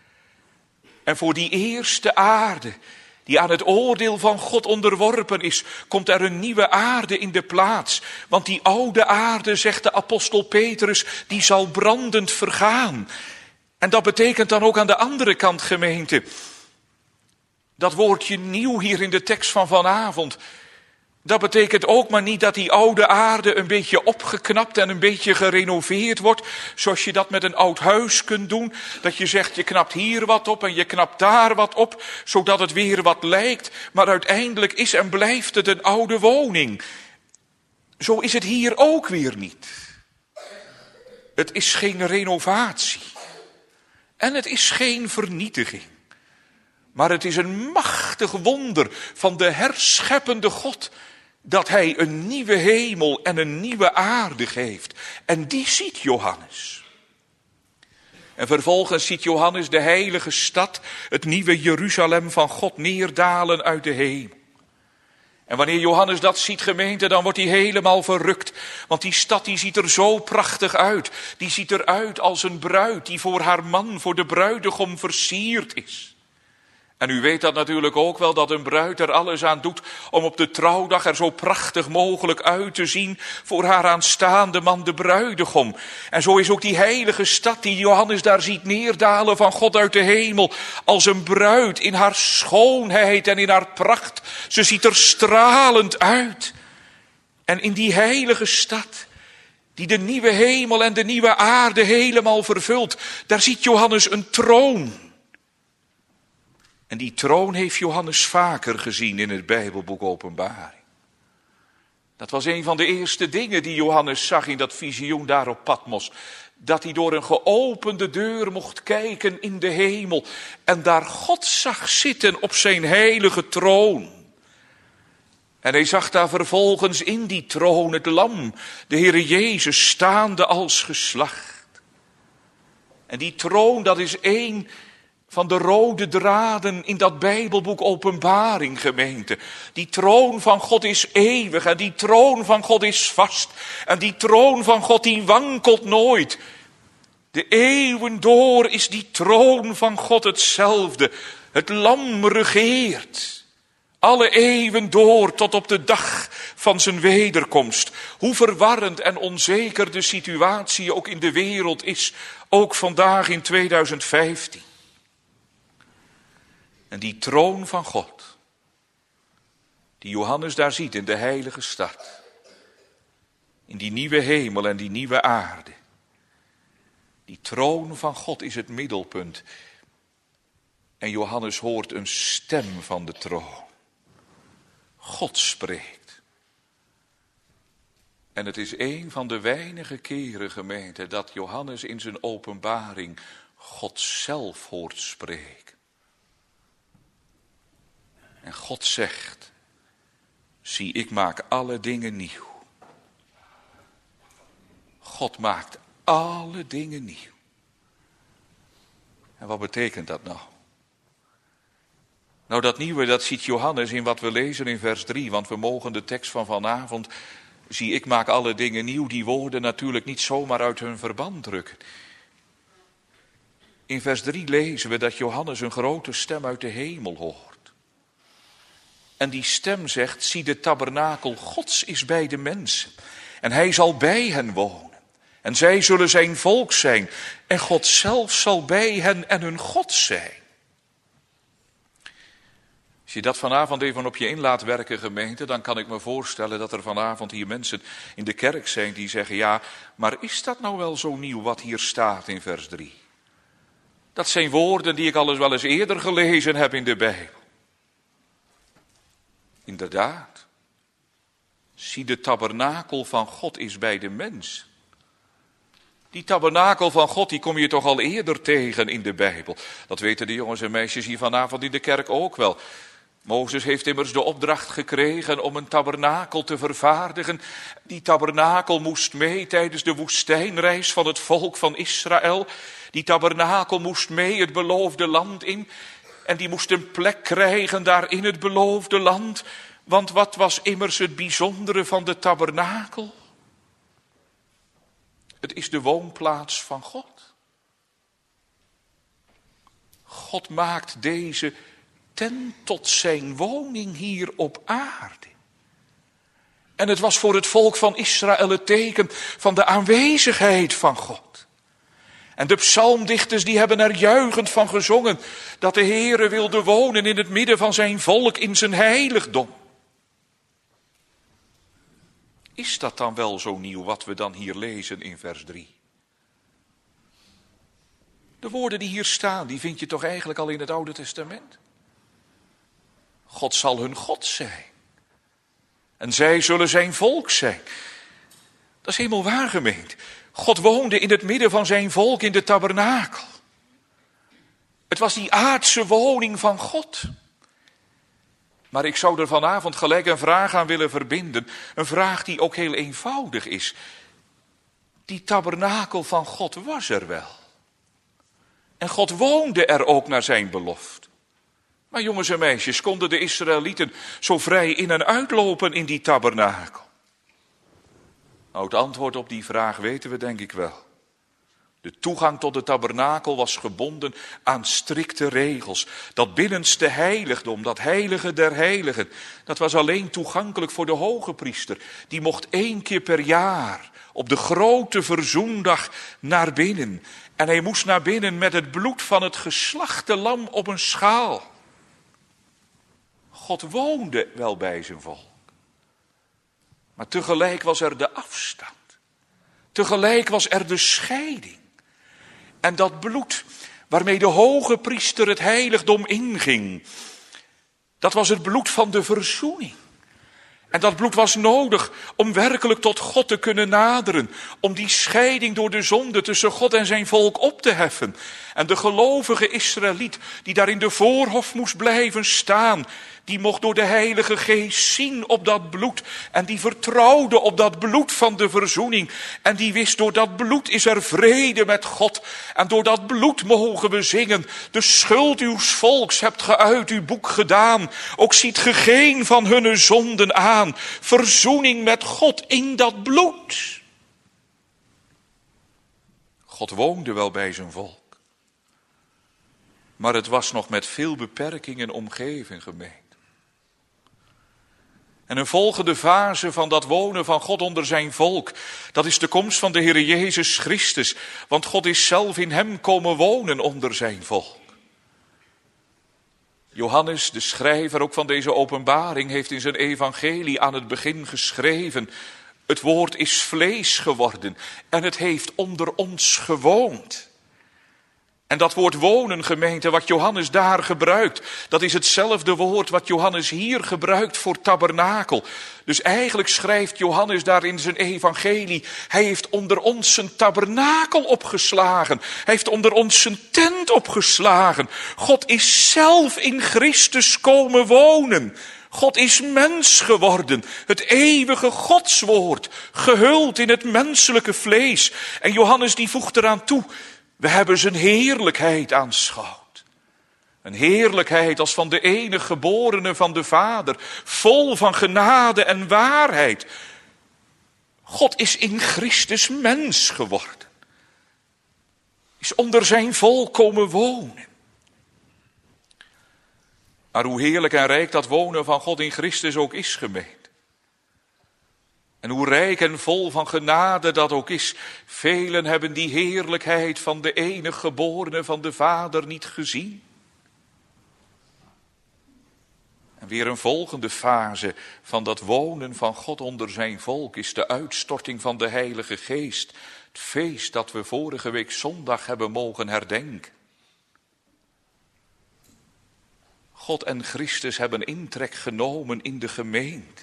En voor die eerste aarde, die aan het oordeel van God onderworpen is, komt er een nieuwe aarde in de plaats. Want die oude aarde, zegt de apostel Petrus, die zal brandend vergaan. En dat betekent dan ook aan de andere kant, gemeente, dat woordje nieuw hier in de tekst van vanavond, dat betekent ook maar niet dat die oude aarde een beetje opgeknapt en een beetje gerenoveerd wordt, zoals je dat met een oud huis kunt doen. Dat je zegt, je knapt hier wat op en je knapt daar wat op, zodat het weer wat lijkt. Maar uiteindelijk is en blijft het een oude woning. Zo is het hier ook weer niet. Het is geen renovatie. En het is geen vernietiging. Maar het is een machtig wonder van de herscheppende God, dat hij een nieuwe hemel en een nieuwe aarde geeft. En die ziet Johannes. En vervolgens ziet Johannes de heilige stad, het nieuwe Jeruzalem van God, neerdalen uit de hemel. En wanneer Johannes dat ziet, gemeente, dan wordt hij helemaal verrukt. Want die stad die ziet er zo prachtig uit. Die ziet eruit als een bruid die voor haar man, voor de bruidegom versierd is. En u weet dat natuurlijk ook wel, dat een bruid er alles aan doet om op de trouwdag er zo prachtig mogelijk uit te zien voor haar aanstaande man, de bruidegom. En zo is ook die heilige stad die Johannes daar ziet neerdalen van God uit de hemel, als een bruid in haar schoonheid en in haar pracht. Ze ziet er stralend uit. En in die heilige stad, die de nieuwe hemel en de nieuwe aarde helemaal vervult, daar ziet Johannes een troon. En die troon heeft Johannes vaker gezien in het Bijbelboek Openbaring. Dat was een van de eerste dingen die Johannes zag in dat visioen daar op Patmos. Dat hij door een geopende deur mocht kijken in de hemel en daar God zag zitten op zijn heilige troon. En hij zag daar vervolgens in die troon het lam, de Heere Jezus, staande als geslacht. En die troon, dat is één van de rode draden in dat Bijbelboek Openbaring, gemeente. Die troon van God is eeuwig en die troon van God is vast. En die troon van God die wankelt nooit. De eeuwen door is die troon van God hetzelfde. Het lam regeert. Alle eeuwen door tot op de dag van zijn wederkomst. Hoe verwarrend en onzeker de situatie ook in de wereld is. Ook vandaag in tweeduizend vijftien. En die troon van God. Die Johannes daar ziet in de heilige stad. In die nieuwe hemel en die nieuwe aarde. Die troon van God is het middelpunt. En Johannes hoort een stem van de troon. God spreekt. En het is een van de weinige keren, gemeente, dat Johannes in zijn openbaring God zelf hoort spreken. En God zegt, zie, ik maak alle dingen nieuw. God maakt alle dingen nieuw. En wat betekent dat nou? Nou, dat nieuwe, dat ziet Johannes in wat we lezen in vers drie. Want we mogen de tekst van vanavond, zie, ik maak alle dingen nieuw, die woorden natuurlijk niet zomaar uit hun verband drukken. In vers drie lezen we dat Johannes een grote stem uit de hemel hoort. En die stem zegt, zie, de tabernakel Gods is bij de mensen. En hij zal bij hen wonen. En zij zullen zijn volk zijn. En God zelf zal bij hen en hun God zijn. Als je dat vanavond even op je in laat werken, gemeente, dan kan ik me voorstellen dat er vanavond hier mensen in de kerk zijn die zeggen, ja, maar is dat nou wel zo nieuw wat hier staat in vers drie? Dat zijn woorden die ik al eens wel eens eerder gelezen heb in de Bijbel. Inderdaad. Zie, de tabernakel van God is bij de mens. Die tabernakel van God, die kom je toch al eerder tegen in de Bijbel. Dat weten de jongens en meisjes hier vanavond in de kerk ook wel. Mozes heeft immers de opdracht gekregen om een tabernakel te vervaardigen. Die tabernakel moest mee tijdens de woestijnreis van het volk van Israël. Die tabernakel moest mee het beloofde land in. En die moest een plek krijgen daar in het beloofde land. Want wat was immers het bijzondere van de tabernakel? Het is de woonplaats van God. God maakt deze tent tot zijn woning hier op aarde. En het was voor het volk van Israël het teken van de aanwezigheid van God. En de psalmdichters die hebben er juichend van gezongen dat de Heere wilde wonen in het midden van zijn volk in zijn heiligdom. Is dat dan wel zo nieuw wat we dan hier lezen in vers drie? De woorden die hier staan, die vind je toch eigenlijk al in het Oude Testament? God zal hun God zijn. En zij zullen zijn volk zijn. Dat is helemaal waar, gemeente. God woonde in het midden van zijn volk in de tabernakel. Het was die aardse woning van God. Maar ik zou er vanavond gelijk een vraag aan willen verbinden. Een vraag die ook heel eenvoudig is. Die tabernakel van God was er wel. En God woonde er ook naar zijn belofte. Maar jongens en meisjes, konden de Israëlieten zo vrij in en uitlopen in die tabernakel? Nou, het antwoord op die vraag weten we denk ik wel. De toegang tot de tabernakel was gebonden aan strikte regels. Dat binnenste heiligdom, dat heilige der heiligen, dat was alleen toegankelijk voor de hoge priester. Die mocht één keer per jaar op de grote verzoendag naar binnen. En hij moest naar binnen met het bloed van het geslachte lam op een schaal. God woonde wel bij zijn volk. Maar tegelijk was er de afstand. Tegelijk was er de scheiding. En dat bloed waarmee de hoge priester het heiligdom inging, dat was het bloed van de verzoening. En dat bloed was nodig om werkelijk tot God te kunnen naderen. Om die scheiding door de zonde tussen God en zijn volk op te heffen. En de gelovige Israëliet die daar in de voorhof moest blijven staan, die mocht door de Heilige Geest zien op dat bloed. En die vertrouwde op dat bloed van de verzoening. En die wist, door dat bloed is er vrede met God. En door dat bloed mogen we zingen. De schuld uws volks hebt ge uit uw boek gedaan. Ook ziet ge geen van hunne zonden aan. Verzoening met God in dat bloed. God woonde wel bij zijn volk. Maar het was nog met veel beperkingen omgeven, gemeente. En een volgende fase van dat wonen van God onder zijn volk, dat is de komst van de Heer Jezus Christus. Want God is zelf in hem komen wonen onder zijn volk. Johannes, de schrijver ook van deze openbaring, heeft in zijn evangelie aan het begin geschreven: het woord is vlees geworden en het heeft onder ons gewoond. En dat woord wonen, gemeente, wat Johannes daar gebruikt, dat is hetzelfde woord wat Johannes hier gebruikt voor tabernakel. Dus eigenlijk schrijft Johannes daar in zijn evangelie: hij heeft onder ons zijn tabernakel opgeslagen. Hij heeft onder ons zijn tent opgeslagen. God is zelf in Christus komen wonen. God is mens geworden, het eeuwige Godswoord, gehuld in het menselijke vlees. En Johannes die voegt eraan toe: we hebben zijn heerlijkheid aanschouwd. Een heerlijkheid als van de enige geborene van de Vader, vol van genade en waarheid. God is in Christus mens geworden. Is onder zijn volk komen wonen. Maar hoe heerlijk en rijk dat wonen van God in Christus ook is, gemeente. En hoe rijk en vol van genade dat ook is. Velen hebben die heerlijkheid van de enige geborene van de Vader niet gezien. En weer een volgende fase van dat wonen van God onder zijn volk is de uitstorting van de Heilige Geest. Het feest dat we vorige week zondag hebben mogen herdenken. God en Christus hebben intrek genomen in de gemeente.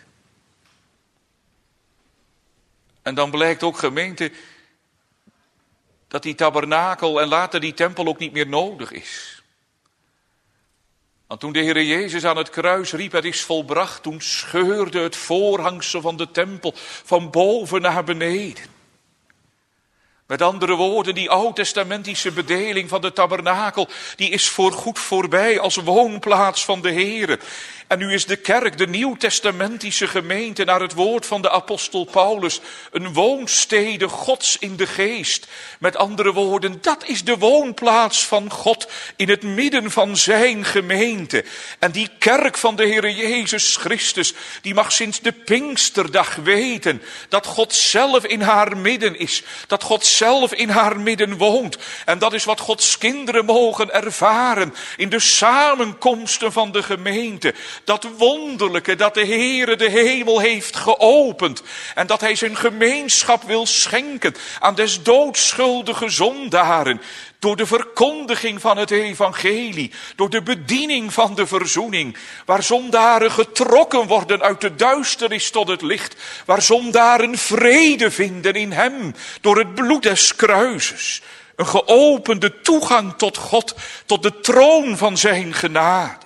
En dan blijkt ook, gemeente, dat die tabernakel en later die tempel ook niet meer nodig is. Want toen de Heer Jezus aan het kruis riep: het is volbracht, toen scheurde het voorhangsel van de tempel van boven naar beneden. Met andere woorden, die oud-testamentische bedeling van de tabernakel, die is voorgoed voorbij als woonplaats van de Heere. En nu is de kerk, de nieuwtestamentische gemeente, naar het woord van de apostel Paulus, een woonstede Gods in de geest. Met andere woorden, dat is de woonplaats van God in het midden van zijn gemeente. En die kerk van de Heere Jezus Christus, die mag sinds de Pinksterdag weten dat God zelf in haar midden is. Dat God zelf in haar midden woont. En dat is wat Gods kinderen mogen ervaren in de samenkomsten van de gemeente. Dat wonderlijke dat de Heere de hemel heeft geopend. En dat hij zijn gemeenschap wil schenken aan des doodschuldige zondaren. Door de verkondiging van het evangelie. Door de bediening van de verzoening. Waar zondaren getrokken worden uit de duisternis tot het licht. Waar zondaren vrede vinden in hem. Door het bloed des kruises. Een geopende toegang tot God. Tot de troon van zijn genade.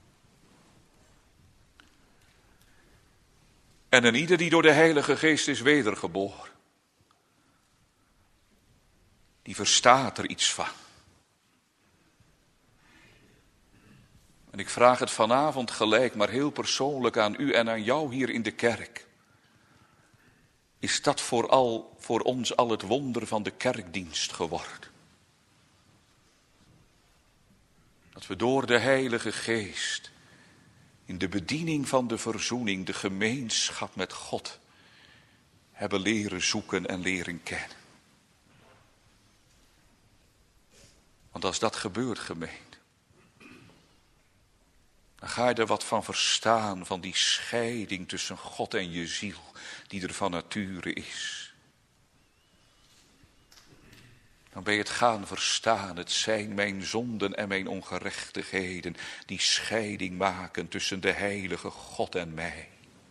En een ieder die door de Heilige Geest is wedergeboren, die verstaat er iets van. En ik vraag het vanavond gelijk, maar heel persoonlijk aan u en aan jou hier in de kerk. Is dat vooral voor ons al het wonder van de kerkdienst geworden? Dat we door de Heilige Geest in de bediening van de verzoening, de gemeenschap met God, hebben leren zoeken en leren kennen. Want als dat gebeurt, gemeente, dan ga je er wat van verstaan, van die scheiding tussen God en je ziel, die er van nature is. Dan ben je het gaan verstaan, het zijn mijn zonden en mijn ongerechtigheden, die scheiding maken tussen de heilige God en mij.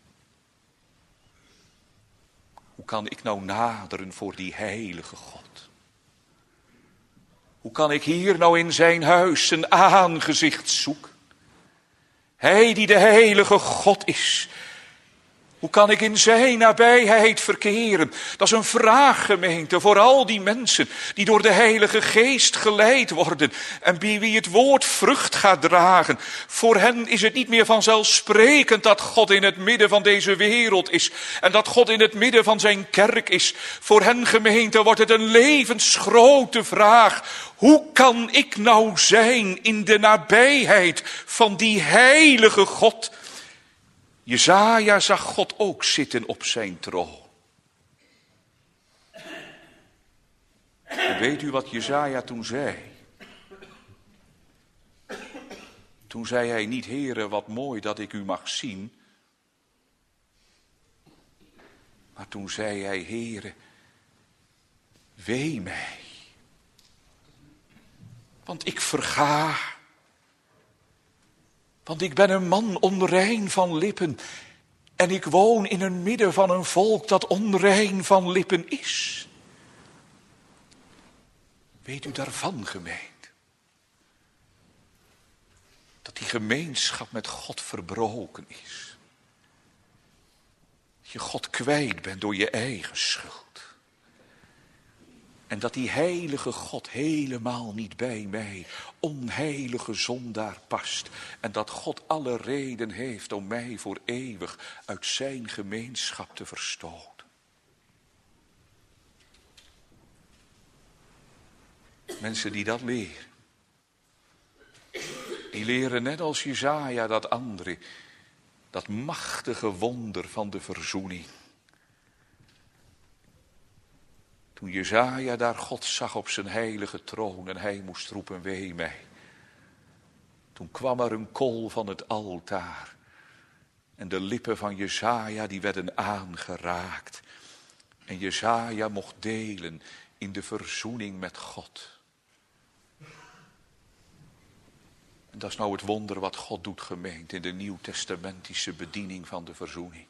Hoe kan ik nou naderen voor die heilige God? Hoe kan ik hier nou in zijn huis zijn aangezicht zoeken? Hij die de heilige God is. Hoe kan ik in zijn nabijheid verkeren? Dat is een vraag, gemeente, voor al die mensen die door de Heilige Geest geleid worden en bij wie het woord vrucht gaat dragen. Voor hen is het niet meer vanzelfsprekend dat God in het midden van deze wereld is en dat God in het midden van zijn kerk is. Voor hen, gemeente, wordt het een levensgrote vraag. Hoe kan ik nou zijn in de nabijheid van die heilige God? Jesaja zag God ook zitten op zijn troon. En weet u wat Jesaja toen zei? Toen zei hij niet, Heere, wat mooi dat ik u mag zien. Maar toen zei hij, Heere, wee mij. Want ik verga. Want ik ben een man onrein van lippen. En ik woon in het midden van een volk dat onrein van lippen is. Weet u daarvan, gemeente? Dat die gemeenschap met God verbroken is. Dat je God kwijt bent door je eigen schuld. En dat die heilige God helemaal niet bij mij, onheilige zondaar, past. En dat God alle reden heeft om mij voor eeuwig uit zijn gemeenschap te verstoten. Mensen die dat leren. Die leren net als Jesaja dat andere. Dat machtige wonder van de verzoening. Toen Jesaja daar God zag op zijn heilige troon en hij moest roepen, wee mij. Toen kwam er een kool van het altaar. En de lippen van Jesaja die werden aangeraakt. En Jesaja mocht delen in de verzoening met God. En dat is nou het wonder wat God doet, gemeente, in de nieuwtestamentische bediening van de verzoening.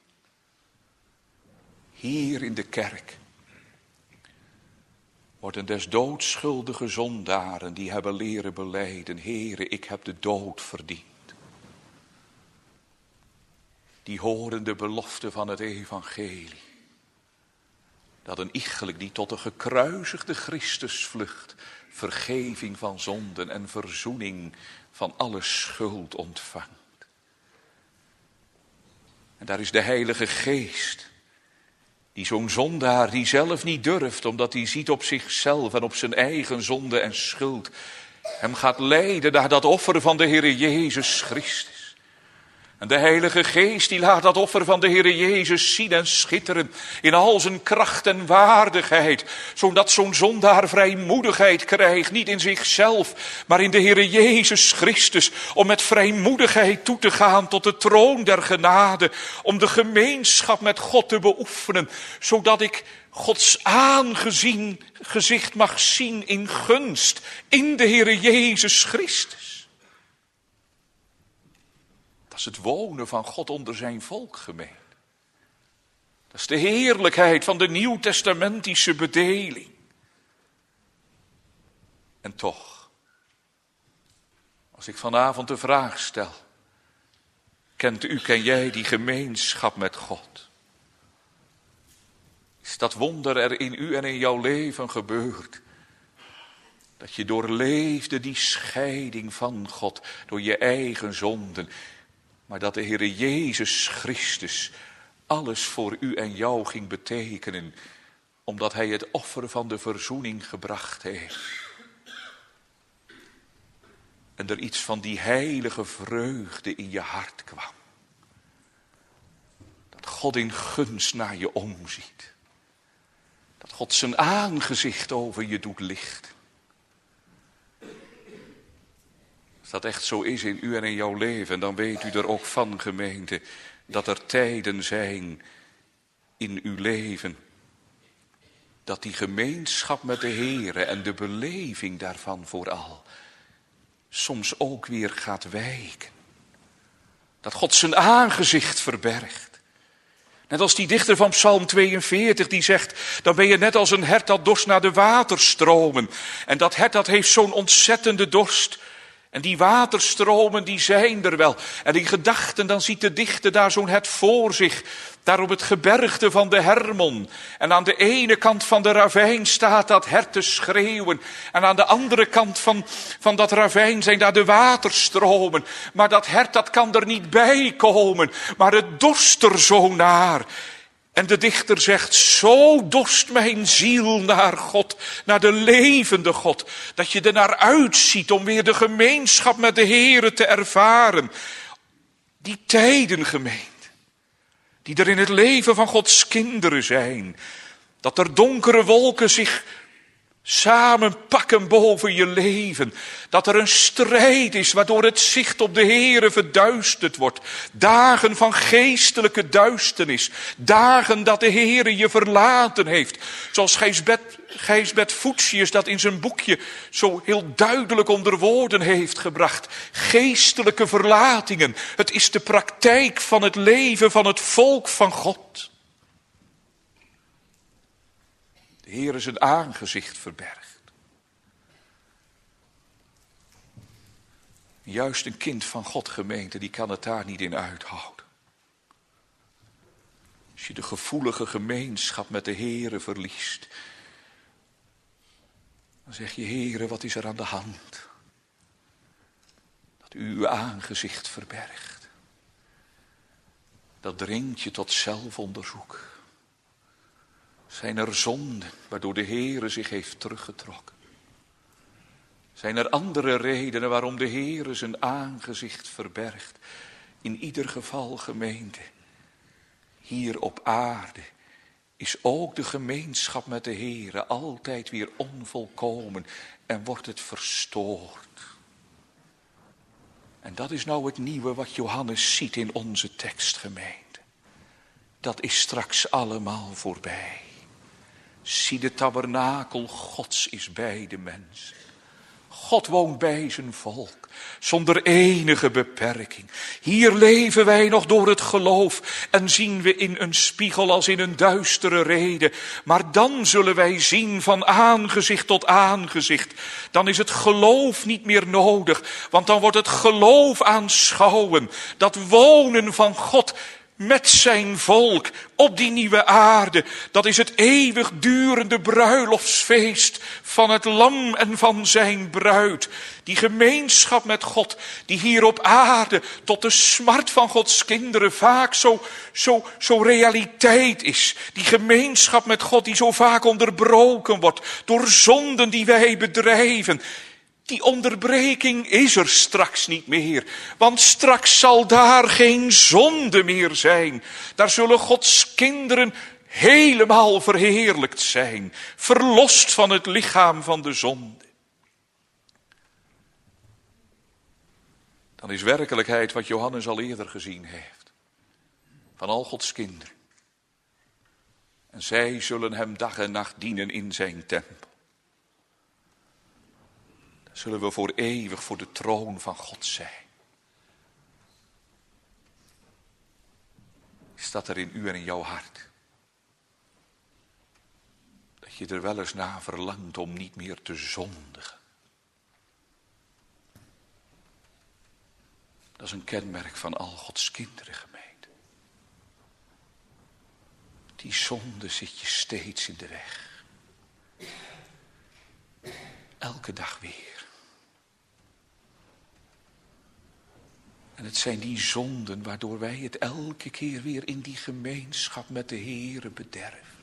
Hier in de kerk worden des doods schuldige zondaren die hebben leren belijden, Heere, ik heb de dood verdiend. Die horen de belofte van het evangelie. Dat een iegelijk die tot de gekruisigde Christus vlucht, vergeving van zonden en verzoening van alle schuld ontvangt. En daar is de Heilige Geest, die zo'n zondaar die zelf niet durft, omdat hij ziet op zichzelf en op zijn eigen zonde en schuld, hem gaat leiden naar dat offer van de Heere Jezus Christus. En de Heilige Geest die laat dat offer van de Heere Jezus zien en schitteren in al zijn kracht en waardigheid. Zodat zo'n zondaar vrijmoedigheid krijgt, niet in zichzelf, maar in de Heere Jezus Christus. Om met vrijmoedigheid toe te gaan tot de troon der genade. Om de gemeenschap met God te beoefenen. Zodat ik Gods aangezien gezicht mag zien in gunst in de Heere Jezus Christus. Dat is het wonen van God onder zijn volk, gemeente. Dat is de heerlijkheid van de nieuwtestamentische bedeling. En toch, als ik vanavond de vraag stel, kent u, ken jij die gemeenschap met God? Is dat wonder er in u en in jouw leven gebeurd? Dat je doorleefde die scheiding van God door je eigen zonden. Maar dat de Heere Jezus Christus alles voor u en jou ging betekenen. Omdat hij het offer van de verzoening gebracht heeft. En er iets van die heilige vreugde in je hart kwam. Dat God in gunst naar je omziet. Dat God zijn aangezicht over je doet lichten. Als dat echt zo is in u en in jouw leven, dan weet u er ook van, gemeente, dat er tijden zijn in uw leven. Dat die gemeenschap met de Heere en de beleving daarvan vooral soms ook weer gaat wijken. Dat God zijn aangezicht verbergt. Net als die dichter van Psalm tweeënveertig die zegt, dan ben je net als een hert dat dorst naar de waterstromen. En dat hert dat heeft zo'n ontzettende dorst. En die waterstromen die zijn er wel. En in gedachten dan ziet de dichter daar zo'n hert voor zich. Daar op het gebergte van de Hermon. En aan de ene kant van de ravijn staat dat hert te schreeuwen. En aan de andere kant van, van dat ravijn zijn daar de waterstromen. Maar dat hert dat kan er niet bij komen. Maar het dorst er zo naar. En de dichter zegt, zo dorst mijn ziel naar God, naar de levende God, dat je er naar uitziet om weer de gemeenschap met de Heere te ervaren. Die tijden, gemeente, die er in het leven van Gods kinderen zijn. Dat er donkere wolken zich samenpakken boven je leven. Dat er een strijd is waardoor het zicht op de Heere verduisterd wordt. Dagen van geestelijke duisternis. Dagen dat de Heere je verlaten heeft. Zoals Gijsbert, Gijsbert Voetius dat in zijn boekje zo heel duidelijk onder woorden heeft gebracht. Geestelijke verlatingen. Het is de praktijk van het leven van het volk van God. De Heere zijn aangezicht verbergt. Juist een kind van God, gemeente, die kan het daar niet in uithouden. Als je de gevoelige gemeenschap met de Heere verliest, dan zeg je, Heere, wat is er aan de hand? Dat u uw aangezicht verbergt. Dat dringt je tot zelfonderzoek. Zijn er zonden waardoor de Heere zich heeft teruggetrokken? Zijn er andere redenen waarom de Heere zijn aangezicht verbergt? In ieder geval, gemeente, hier op aarde is ook de gemeenschap met de Heere altijd weer onvolkomen en wordt het verstoord. En dat is nou het nieuwe wat Johannes ziet in onze tekst, gemeente. Dat is straks allemaal voorbij. Zie, de tabernakel Gods is bij de mens. God woont bij zijn volk, zonder enige beperking. Hier leven wij nog door het geloof en zien we in een spiegel als in een duistere rede. Maar dan zullen wij zien van aangezicht tot aangezicht. Dan is het geloof niet meer nodig, want dan wordt het geloof aanschouwen. Dat wonen van God met zijn volk op die nieuwe aarde. Dat is het eeuwigdurende bruiloftsfeest van het lam en van zijn bruid. Die gemeenschap met God, die hier op aarde tot de smart van Gods kinderen vaak zo, zo, zo realiteit is. Die gemeenschap met God die zo vaak onderbroken wordt door zonden die wij bedrijven. Die onderbreking is er straks niet meer, want straks zal daar geen zonde meer zijn. Daar zullen Gods kinderen helemaal verheerlijkt zijn, verlost van het lichaam van de zonde. Dan is werkelijkheid wat Johannes al eerder gezien heeft, van al Gods kinderen. En zij zullen hem dag en nacht dienen in zijn tempel. Zullen we voor eeuwig voor de troon van God zijn. Is dat er in u en in jouw hart? Dat je er wel eens naar verlangt om niet meer te zondigen. Dat is een kenmerk van al Gods kinderen, gemeente. Die zonde zit je steeds in de weg. Elke dag weer. En het zijn die zonden waardoor wij het elke keer weer in die gemeenschap met de Heere bederven.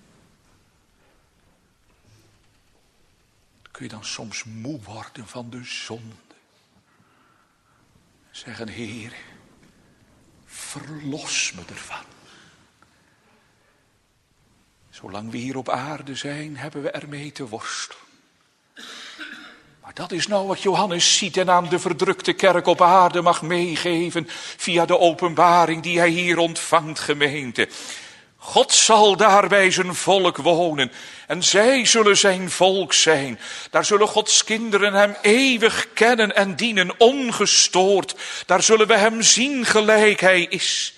Kun je dan soms moe worden van de zonde. Zeggen, Heere, verlos me ervan. Zolang we hier op aarde zijn, hebben we ermee te worstelen. Maar dat is nou wat Johannes ziet en aan de verdrukte kerk op aarde mag meegeven via de openbaring die hij hier ontvangt, gemeente. God zal daar bij zijn volk wonen en zij zullen zijn volk zijn. Daar zullen Gods kinderen hem eeuwig kennen en dienen, ongestoord. Daar zullen we hem zien gelijk hij is.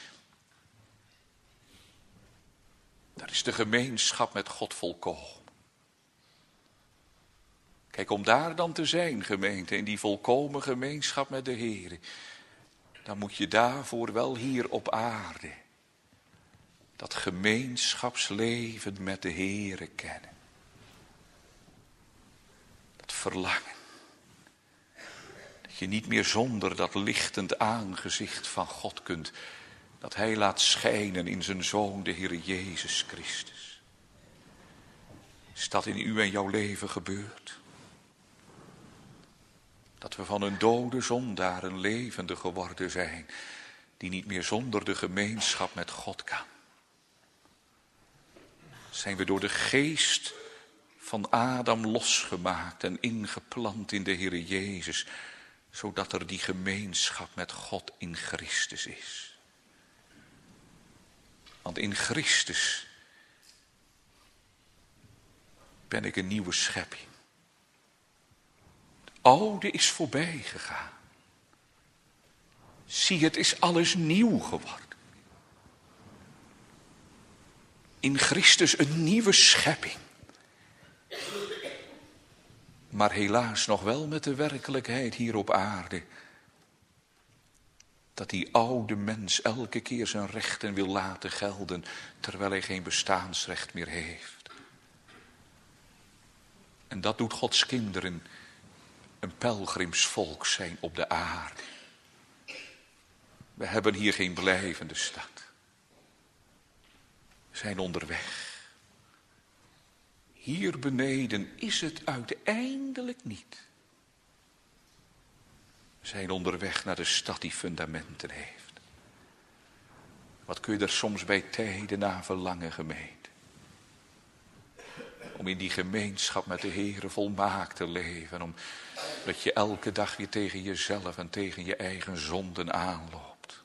Daar is de gemeenschap met God volkomen. Kijk, om daar dan te zijn, gemeente, in die volkomen gemeenschap met de Heer, dan moet je daarvoor wel hier op aarde dat gemeenschapsleven met de Heer kennen. Dat verlangen. Dat je niet meer zonder dat lichtend aangezicht van God kunt, dat hij laat schijnen in zijn Zoon, de Heer Jezus Christus. Is dat in u en jouw leven gebeurd? Dat we van een dode zondaar een levende geworden zijn. die niet meer zonder de gemeenschap met God kan. Zijn we door de geest van Adam losgemaakt en ingeplant in de Heere Jezus, zodat er die gemeenschap met God in Christus is. Want in Christus ben ik een nieuwe schepping. Het oude is voorbij gegaan. Zie, het is alles nieuw geworden. In Christus een nieuwe schepping. Maar helaas nog wel met de werkelijkheid hier op aarde. Dat die oude mens elke keer zijn rechten wil laten gelden, terwijl hij geen bestaansrecht meer heeft. En dat doet Gods kinderen een pelgrimsvolk zijn op de aarde. We hebben hier geen blijvende stad. We zijn onderweg. Hier beneden is het uiteindelijk niet. We zijn onderweg naar de stad die fundamenten heeft. Wat kun je er soms bij tijden naar verlangen, gemeente? Om in die gemeenschap met de Heere volmaakt te leven. Omdat je elke dag weer tegen jezelf en tegen je eigen zonden aanloopt.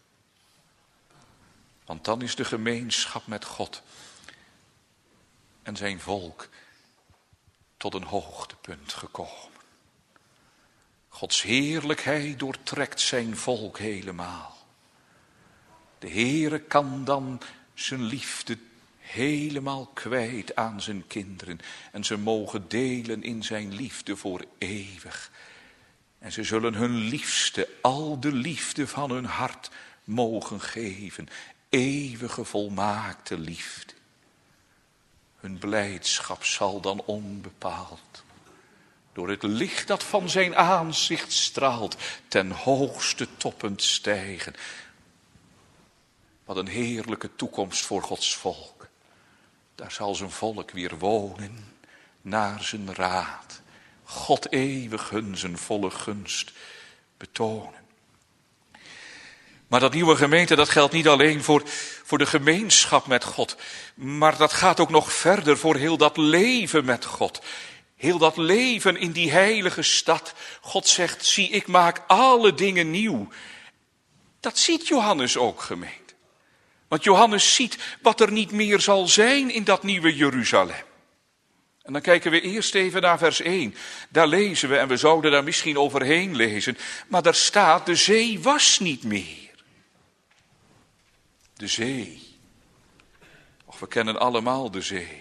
Want dan is de gemeenschap met God en zijn volk tot een hoogtepunt gekomen. Gods heerlijkheid doortrekt zijn volk helemaal. De Heere kan dan zijn liefde helemaal kwijt aan zijn kinderen. En ze mogen delen in zijn liefde voor eeuwig. En ze zullen hun liefste, al de liefde van hun hart mogen geven. Eeuwige volmaakte liefde. Hun blijdschap zal dan onbepaald door het licht dat van zijn aanzicht straalt ten hoogste toppend stijgen. Wat een heerlijke toekomst voor Gods volk. Daar zal zijn volk weer wonen naar zijn raad. God eeuwig hun zijn volle gunst betonen. Maar dat nieuwe gemeente, dat geldt niet alleen voor, voor de gemeenschap met God. Maar dat gaat ook nog verder voor heel dat leven met God. Heel dat leven in die heilige stad. God zegt, zie, ik maak alle dingen nieuw. Dat ziet Johannes ook, gemeente. Want Johannes ziet wat er niet meer zal zijn in dat nieuwe Jeruzalem. En dan kijken we eerst even naar vers één. Daar lezen we, en we zouden daar misschien overheen lezen. Maar daar staat, de zee was niet meer. De zee. Och, we kennen allemaal de zee.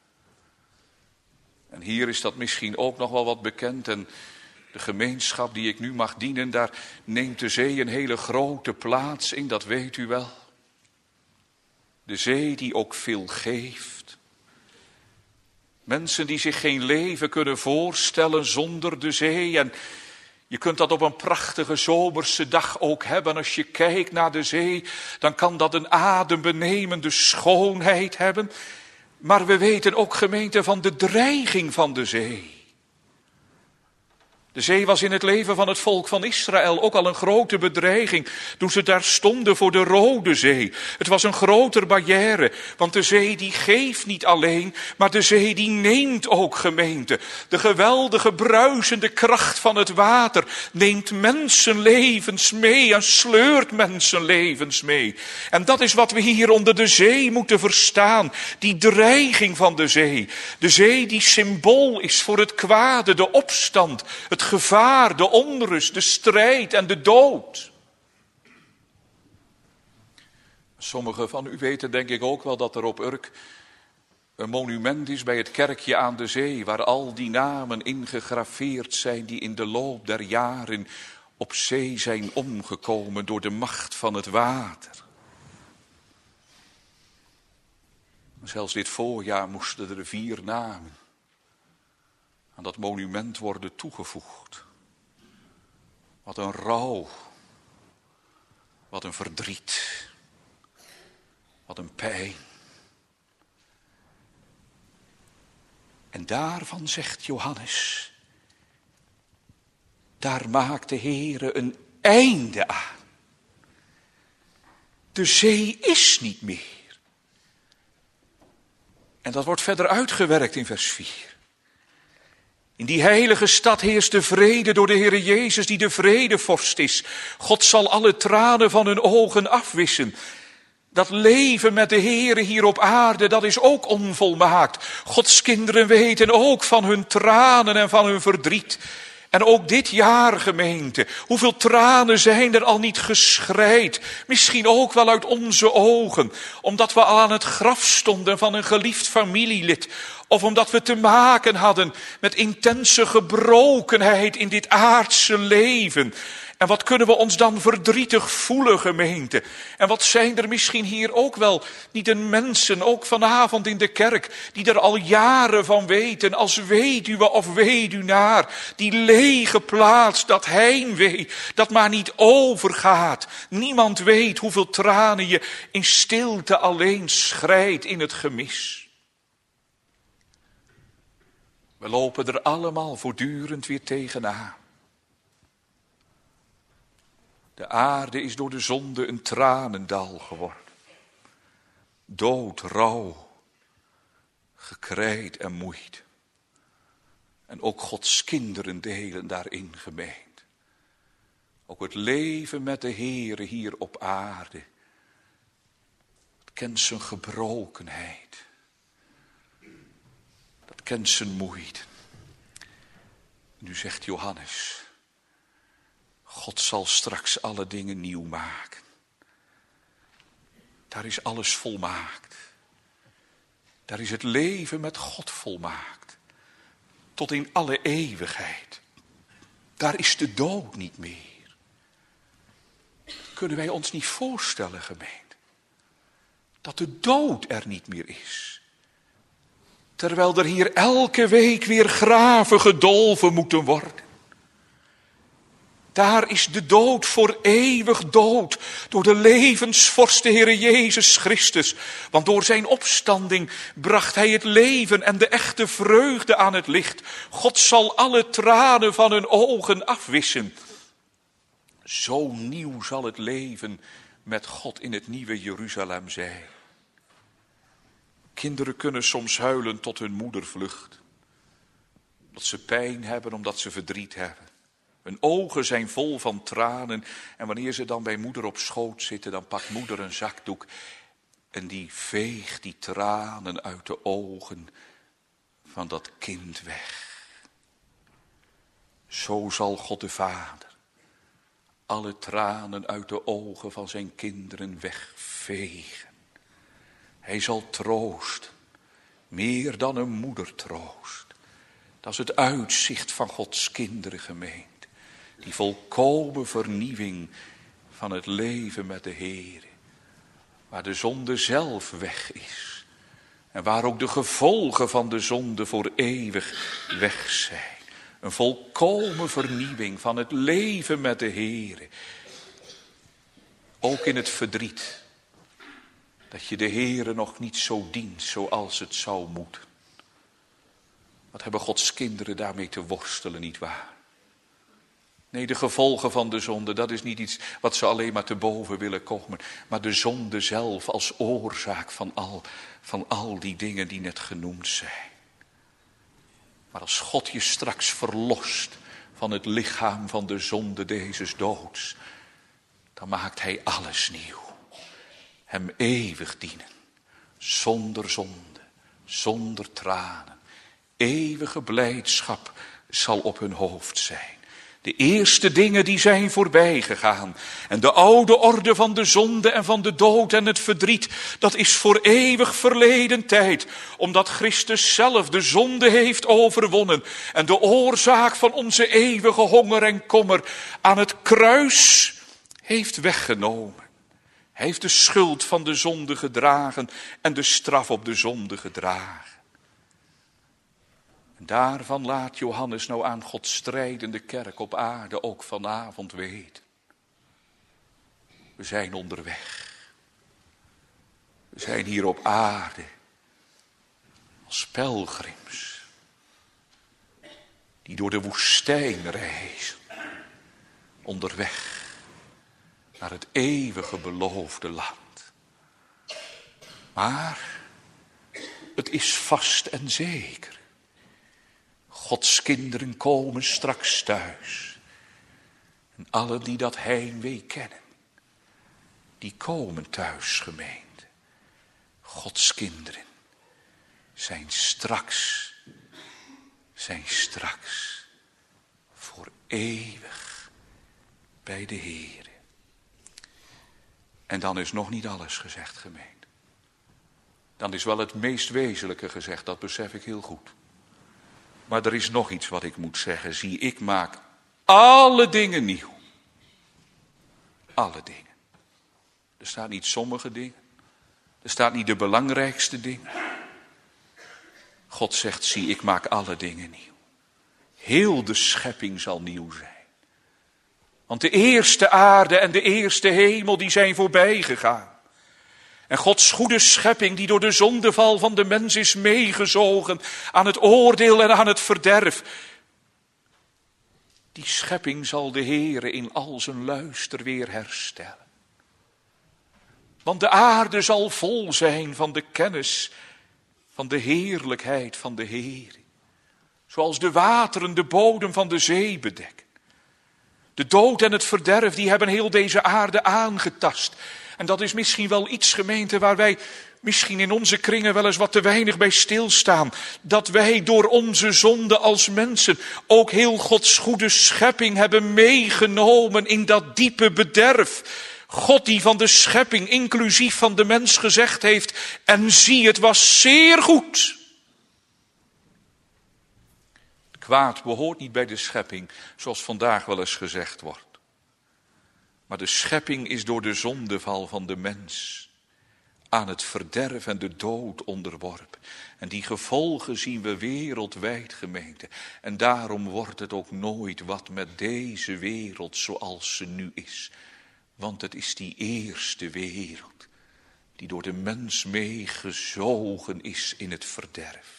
En hier is dat misschien ook nog wel wat bekend. En de gemeenschap die ik nu mag dienen, daar neemt de zee een hele grote plaats in, dat weet u wel. De zee die ook veel geeft. Mensen die zich geen leven kunnen voorstellen zonder de zee. En je kunt dat op een prachtige zomerse dag ook hebben. Als je kijkt naar de zee, dan kan dat een adembenemende schoonheid hebben. Maar we weten ook, gemeente, van de dreiging van de zee. De zee was in het leven van het volk van Israël ook al een grote bedreiging toen ze daar stonden voor de Rode Zee. Het was een groter barrière, want de zee die geeft niet alleen, maar de zee die neemt ook, gemeente. De geweldige bruisende kracht van het water neemt mensenlevens mee en sleurt mensenlevens mee. En dat is wat we hier onder de zee moeten verstaan, die dreiging van de zee. De zee die symbool is voor het kwade, de opstand, het Het gevaar, de onrust, de strijd en de dood. Sommigen van u weten denk ik ook wel dat er op Urk een monument is bij het kerkje aan de zee, waar al die namen ingegraveerd zijn die in de loop der jaren op zee zijn omgekomen door de macht van het water. Zelfs dit voorjaar moesten er vier namen aan dat monument worden toegevoegd. Wat een rouw. Wat een verdriet. Wat een pijn. En daarvan zegt Johannes, daar maakt de Heere een einde aan. De zee is niet meer. En dat wordt verder uitgewerkt in vers vier. In die heilige stad heerst de vrede door de Heere Jezus, die de vredevorst is. God zal alle tranen van hun ogen afwissen. Dat leven met de Heere hier op aarde, dat is ook onvolmaakt. Gods kinderen weten ook van hun tranen en van hun verdriet. En ook dit jaar, gemeente, hoeveel tranen zijn er al niet geschreid. Misschien ook wel uit onze ogen, omdat we al aan het graf stonden van een geliefd familielid. Of omdat we te maken hadden met intense gebrokenheid in dit aardse leven. En wat kunnen we ons dan verdrietig voelen, gemeente? En wat zijn er misschien hier ook wel niet een mensen, ook vanavond in de kerk, die er al jaren van weten, als weduwe of weduwnaar, die lege plaats, dat heimwee, dat maar niet overgaat. Niemand weet hoeveel tranen je in stilte alleen schreidt in het gemis. We lopen er allemaal voortdurend weer tegenaan. De aarde is door de zonde een tranendal geworden. Dood, rouw, gekrijt en moeite. En ook Gods kinderen delen daarin, gemeente. Ook het leven met de Heere hier op aarde. Het kent zijn gebrokenheid. Dat kent zijn moeite. Nu zegt Johannes, God zal straks alle dingen nieuw maken. Daar is alles volmaakt. Daar is het leven met God volmaakt. Tot in alle eeuwigheid. Daar is de dood niet meer. Dat kunnen wij ons niet voorstellen, gemeente. Dat de dood er niet meer is. Terwijl er hier elke week weer graven gedolven moeten worden. Daar is de dood voor eeuwig dood, door de levensvorst de Heere Jezus Christus. Want door zijn opstanding bracht hij het leven en de echte vreugde aan het licht. God zal alle tranen van hun ogen afwissen. Zo nieuw zal het leven met God in het nieuwe Jeruzalem zijn. Kinderen kunnen soms huilen tot hun moeder vlucht. Omdat ze pijn hebben, omdat ze verdriet hebben. Hun ogen zijn vol van tranen en wanneer ze dan bij moeder op schoot zitten, dan pakt moeder een zakdoek en die veegt die tranen uit de ogen van dat kind weg. Zo zal God de Vader alle tranen uit de ogen van zijn kinderen wegvegen. Hij zal troosten, meer dan een moeder troost. Dat is het uitzicht van Gods kinderen, gemeente. Die volkomen vernieuwing van het leven met de Heer. Waar de zonde zelf weg is. En waar ook de gevolgen van de zonde voor eeuwig weg zijn. Een volkomen vernieuwing van het leven met de Heer. Ook in het verdriet. Dat je de Heer nog niet zo dient zoals het zou moeten. Wat hebben Gods kinderen daarmee te worstelen, nietwaar? Nee, de gevolgen van de zonde, dat is niet iets wat ze alleen maar te boven willen komen. Maar de zonde zelf als oorzaak van al, van al die dingen die net genoemd zijn. Maar als God je straks verlost van het lichaam van de zonde deze doods, dan maakt hij alles nieuw. Hem eeuwig dienen, zonder zonde, zonder tranen. Eeuwige blijdschap zal op hun hoofd zijn. De eerste dingen die zijn voorbij gegaan. En de oude orde van de zonde en van de dood en het verdriet, dat is voor eeuwig verleden tijd. Omdat Christus zelf de zonde heeft overwonnen. En de oorzaak van onze eeuwige honger en kommer aan het kruis heeft weggenomen. Hij heeft de schuld van de zonde gedragen en de straf op de zonde gedragen. En daarvan laat Johannes nou aan Gods strijdende kerk op aarde ook vanavond weten. We zijn onderweg. We zijn hier op aarde als pelgrims. Die door de woestijn reizen. Onderweg naar het eeuwige beloofde land. Maar het is vast en zeker. Gods kinderen komen straks thuis. En allen die dat heimwee kennen, die komen thuis, gemeente. Gods kinderen zijn straks, zijn straks voor eeuwig bij de Heere. En dan is nog niet alles gezegd, gemeente. Dan is wel het meest wezenlijke gezegd, dat besef ik heel goed. Maar er is nog iets wat ik moet zeggen. Zie, ik maak alle dingen nieuw. Alle dingen. Er staat niet sommige dingen. Er staat niet de belangrijkste dingen. God zegt, zie, ik maak alle dingen nieuw. Heel de schepping zal nieuw zijn. Want de eerste aarde en de eerste hemel, die zijn voorbij gegaan. En Gods goede schepping, die door de zondeval van de mens is meegezogen aan het oordeel en aan het verderf. Die schepping zal de Heere in al zijn luister weer herstellen. Want de aarde zal vol zijn van de kennis van de heerlijkheid van de Heere. Zoals de wateren de bodem van de zee bedekken. De dood en het verderf, die hebben heel deze aarde aangetast. En dat is misschien wel iets, gemeente, waar wij misschien in onze kringen wel eens wat te weinig bij stilstaan. Dat wij door onze zonde als mensen ook heel Gods goede schepping hebben meegenomen in dat diepe bederf. God die van de schepping, inclusief van de mens, gezegd heeft, en zie, het was zeer goed. Het kwaad behoort niet bij de schepping, zoals vandaag wel eens gezegd wordt. Maar de schepping is door de zondeval van de mens aan het verderf en de dood onderworpen. En die gevolgen zien we wereldwijd, gemeente. En daarom wordt het ook nooit wat met deze wereld zoals ze nu is. Want het is die eerste wereld die door de mens meegezogen is in het verderf.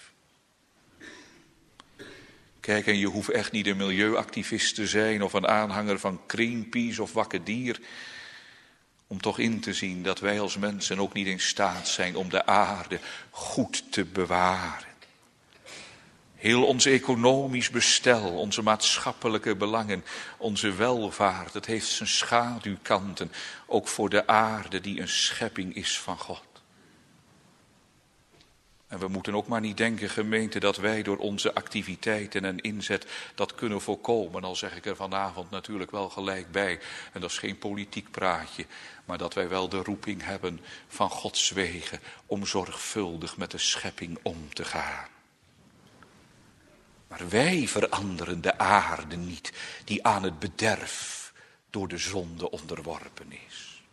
Kijk, en je hoeft echt niet een milieuactivist te zijn of een aanhanger van Greenpeace of Wakker Dier, om toch in te zien dat wij als mensen ook niet in staat zijn om de aarde goed te bewaren. Heel ons economisch bestel, onze maatschappelijke belangen, onze welvaart, het heeft zijn schaduwkanten, ook voor de aarde die een schepping is van God. En we moeten ook maar niet denken, gemeente, dat wij door onze activiteiten en inzet dat kunnen voorkomen. Al zeg ik er vanavond natuurlijk wel gelijk bij. En dat is geen politiek praatje. Maar dat wij wel de roeping hebben van Gods wegen om zorgvuldig met de schepping om te gaan. Maar wij veranderen de aarde niet die aan het bederf door de zonde onderworpen is.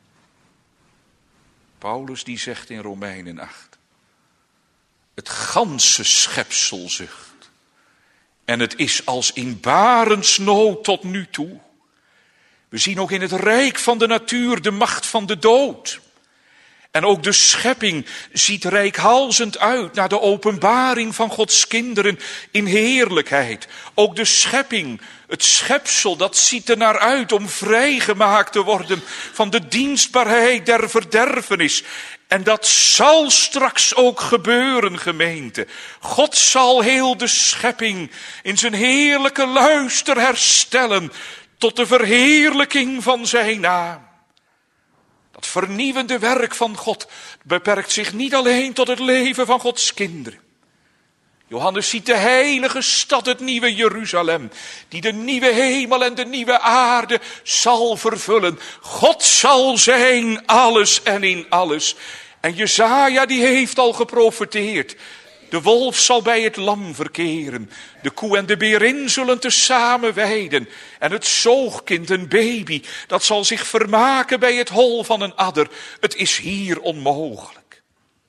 Paulus die zegt in Romeinen acht. Het ganse schepsel zucht. En het is als in barensnood tot nu toe. We zien ook in het rijk van de natuur de macht van de dood. En ook de schepping ziet reikhalzend uit naar de openbaring van Gods kinderen in heerlijkheid. Ook de schepping, het schepsel, dat ziet er naar uit om vrijgemaakt te worden van de dienstbaarheid der verderfenis. En dat zal straks ook gebeuren, gemeente. God zal heel de schepping in zijn heerlijke luister herstellen tot de verheerlijking van zijn naam. Dat vernieuwende werk van God beperkt zich niet alleen tot het leven van Gods kinderen. Johannes ziet de heilige stad, het nieuwe Jeruzalem, die de nieuwe hemel en de nieuwe aarde zal vervullen. God zal zijn alles en in alles. En Jesaja die heeft al geprofeteerd. De wolf zal bij het lam verkeren. De koe en de berin zullen tezamen weiden. En het zoogkind, een baby, dat zal zich vermaken bij het hol van een adder. Het is hier onmogelijk.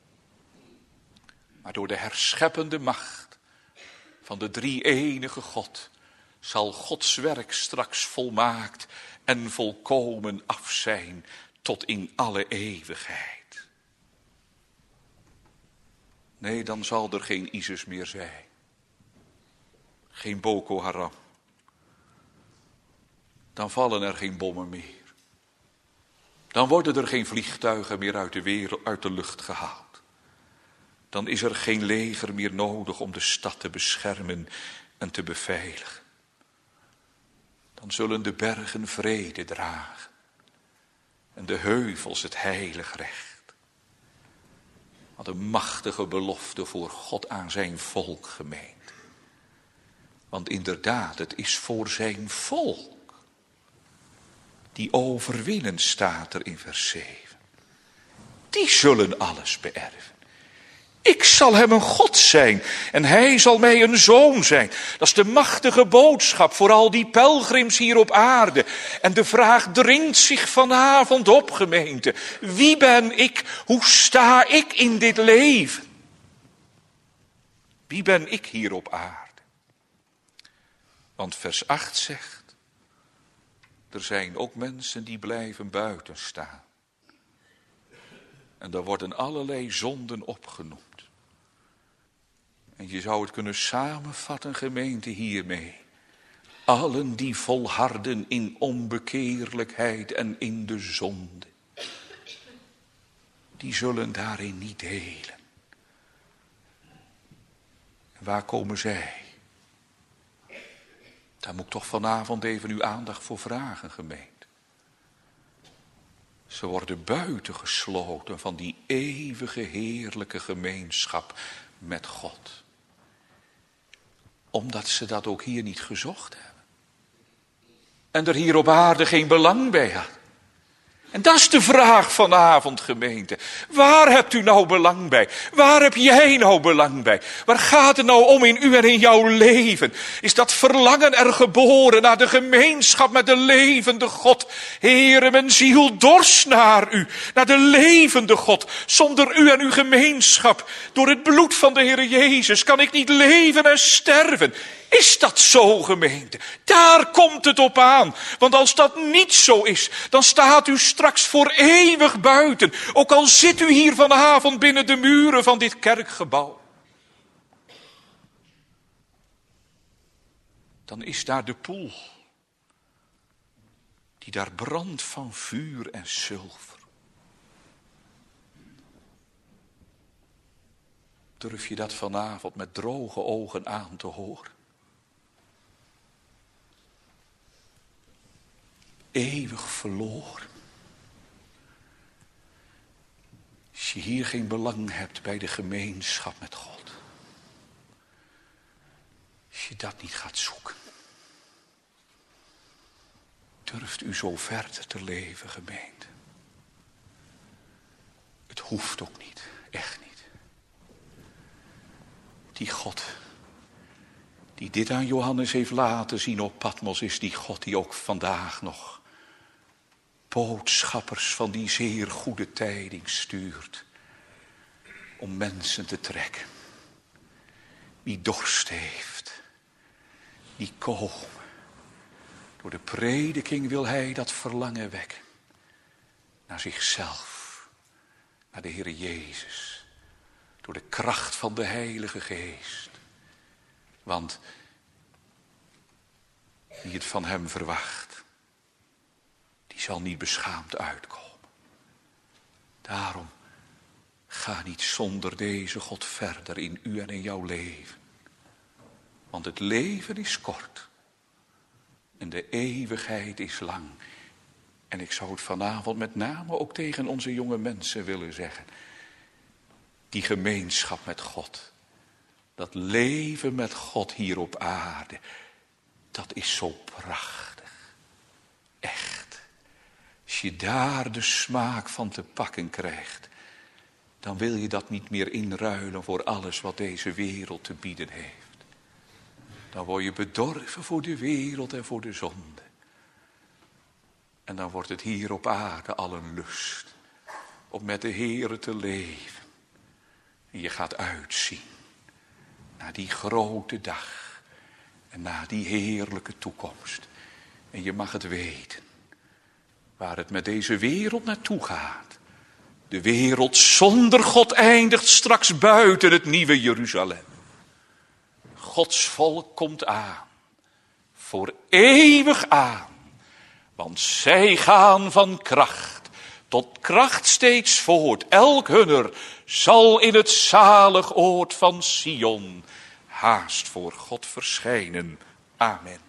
Maar door de herscheppende macht van de drie-enige God zal Gods werk straks volmaakt en volkomen af zijn tot in alle eeuwigheid. Nee, dan zal er geen ISIS meer zijn. Geen Boko Haram. Dan vallen er geen bommen meer. Dan worden er geen vliegtuigen meer uit de wereld, uit de lucht gehaald. Dan is er geen leger meer nodig om de stad te beschermen en te beveiligen. Dan zullen de bergen vrede dragen en de heuvels het heilig recht. Wat een machtige belofte voor God aan zijn volk gemeend. Want inderdaad, het is voor zijn volk. Die overwinnen staat er in vers zeven. Die zullen alles beërven. Ik zal hem een God zijn en hij zal mij een zoon zijn. Dat is de machtige boodschap voor al die pelgrims hier op aarde. En de vraag dringt zich vanavond op, gemeente. Wie ben ik? Hoe sta ik in dit leven? Wie ben ik hier op aarde? Want vers acht zegt, er zijn ook mensen die blijven buiten staan. En daar worden allerlei zonden opgenoemd. En je zou het kunnen samenvatten, gemeente, hiermee. Allen die volharden in onbekeerlijkheid en in de zonde. Die zullen daarin niet delen. En waar komen zij? Daar moet ik toch vanavond even uw aandacht voor vragen, gemeente. Ze worden buitengesloten van die eeuwige heerlijke gemeenschap met God. Omdat ze dat ook hier niet gezocht hebben. En er hier op aarde geen belang bij had. En dat is de vraag vanavond, gemeente. Waar hebt u nou belang bij? Waar heb jij nou belang bij? Waar gaat het nou om in u en in jouw leven? Is dat verlangen er geboren naar de gemeenschap met de levende God? Heere, mijn ziel dorst naar u, naar de levende God. Zonder u en uw gemeenschap, door het bloed van de Heere Jezus, kan ik niet leven en sterven. Is dat zo, gemeente? Daar komt het op aan. Want als dat niet zo is, dan staat u straks voor eeuwig buiten. Ook al zit u hier vanavond binnen de muren van dit kerkgebouw. Dan is daar de poel. Die daar brandt van vuur en zilver. Durf je dat vanavond met droge ogen aan te horen? Eeuwig verloren. Als je hier geen belang hebt bij de gemeenschap met God. Als je dat niet gaat zoeken. Durft u zo verder te leven, gemeente? Het hoeft ook niet, echt niet. Die God die dit aan Johannes heeft laten zien op Patmos, is die God die ook vandaag nog boodschappers van die zeer goede tijding stuurt om mensen te trekken. Wie dorst heeft, die komen. Door de prediking wil hij dat verlangen wekken naar zichzelf, naar de Heere Jezus, door de kracht van de Heilige Geest. Want wie het van hem verwacht, die zal niet beschaamd uitkomen. Daarom, ga niet zonder deze God verder in u en in jouw leven. Want het leven is kort. En de eeuwigheid is lang. En ik zou het vanavond met name ook tegen onze jonge mensen willen zeggen. Die gemeenschap met God. Dat leven met God hier op aarde. Dat is zo prachtig. Echt. Als je daar de smaak van te pakken krijgt. Dan wil je dat niet meer inruilen voor alles wat deze wereld te bieden heeft. Dan word je bedorven voor de wereld en voor de zonde. En dan wordt het hier op aarde al een lust. Om met de Heere te leven. En je gaat uitzien. Naar die grote dag. En naar die heerlijke toekomst. En je mag het weten. Waar het met deze wereld naartoe gaat. De wereld zonder God eindigt straks buiten het nieuwe Jeruzalem. Gods volk komt aan. Voor eeuwig aan. Want zij gaan van kracht tot kracht steeds voort. Elk hunner zal in het zalig oord van Sion haast voor God verschijnen. Amen.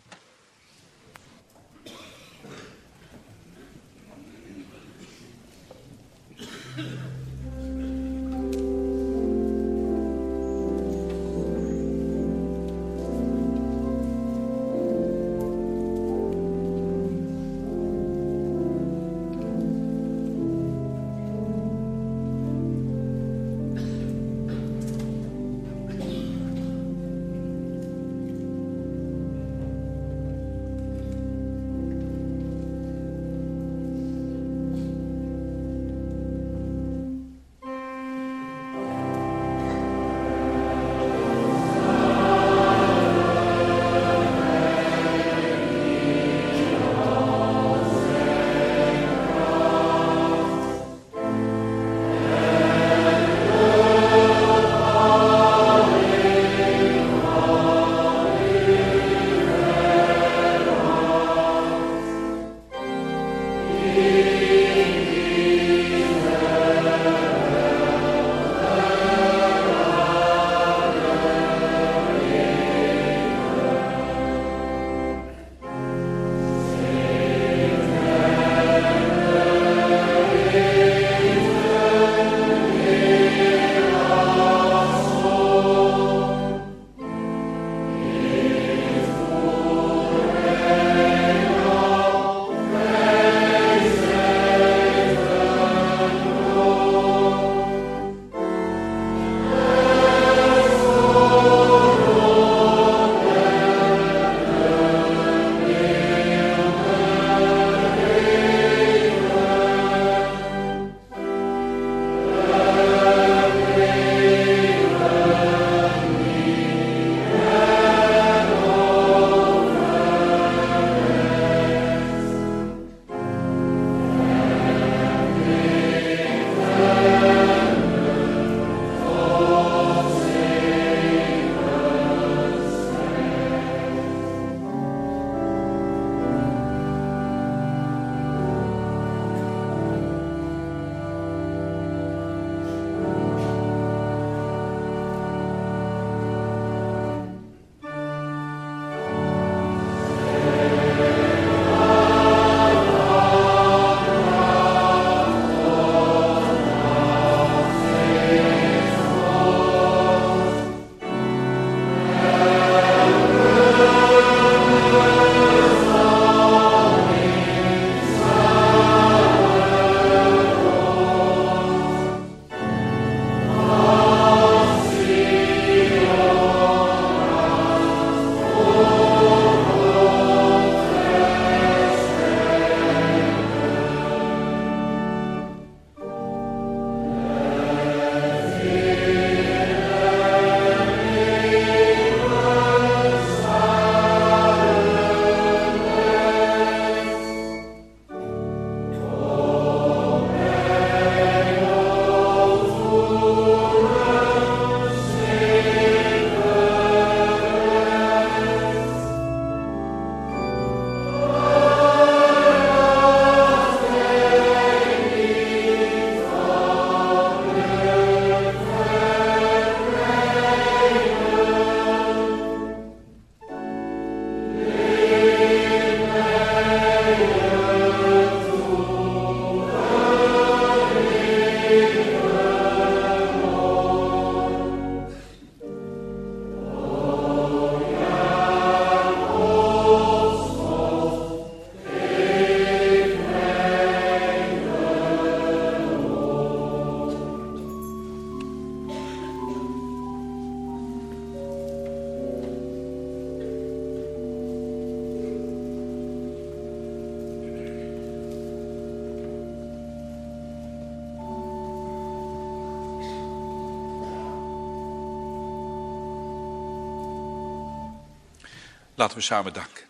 Laten we samen danken.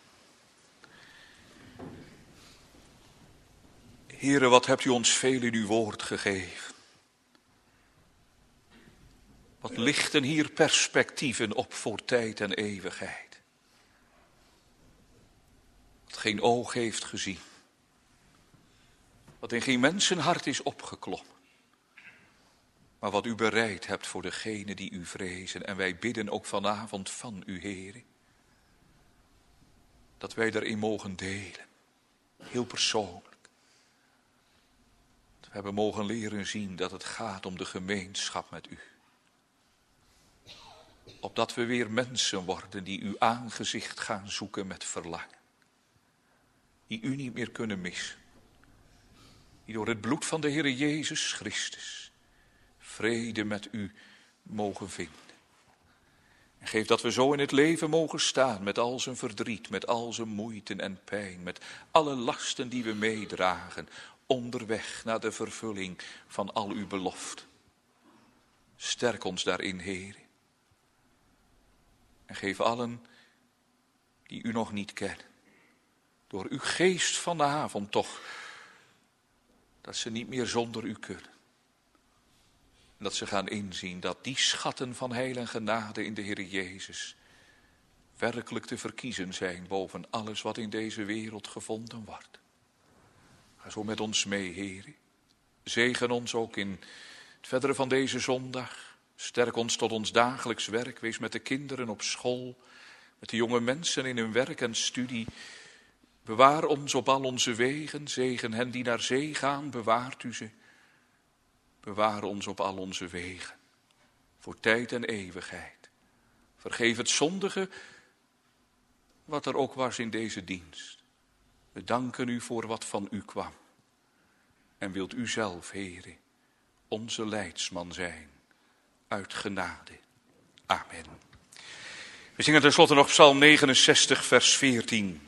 Heere, wat hebt u ons veel in uw woord gegeven. Wat lichten hier perspectieven op voor tijd en eeuwigheid. Wat geen oog heeft gezien. wat in geen mensenhart is opgeklommen, maar wat u bereid hebt voor degenen die u vrezen. En wij bidden ook vanavond van u, Heere, dat wij daarin mogen delen, heel persoonlijk. Dat we hebben mogen leren zien dat het gaat om de gemeenschap met u. Opdat we weer mensen worden die uw aangezicht gaan zoeken met verlangen. Die u niet meer kunnen missen. Die door het bloed van de Heere Jezus Christus vrede met u mogen vinden. En geef dat we zo in het leven mogen staan met al zijn verdriet, met al zijn moeite en pijn, met alle lasten die we meedragen, onderweg naar de vervulling van al uw beloften. Sterk ons daarin, Heere. En geef allen die u nog niet kennen, door uw geest vanavond toch, dat ze niet meer zonder u kunnen. En dat ze gaan inzien dat die schatten van heil en genade in de Heer Jezus werkelijk te verkiezen zijn boven alles wat in deze wereld gevonden wordt. Ga zo met ons mee, Heer. Zegen ons ook in het verdere van deze zondag. Sterk ons tot ons dagelijks werk. Wees met de kinderen op school, met de jonge mensen in hun werk en studie. Bewaar ons op al onze wegen. Zegen hen die naar zee gaan, bewaart u ze. Bewaar ons op al onze wegen, voor tijd en eeuwigheid. Vergeef het zondige, wat er ook was in deze dienst. We danken u voor wat van u kwam. En wilt u zelf, Heere, onze leidsman zijn, uit genade. Amen. We zingen tenslotte nog Psalm negenenzestig, vers veertien.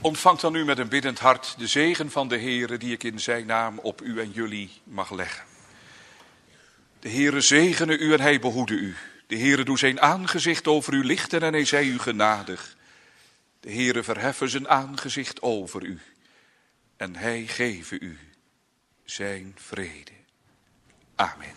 Ontvangt dan nu met een biddend hart de zegen van de Heere die ik in zijn naam op u en jullie mag leggen. De Heere zegene u en hij behoede u. De Heere doe zijn aangezicht over u lichten en hij zij u genadig. De Heere verheffen zijn aangezicht over u en hij geven u zijn vrede. Amen.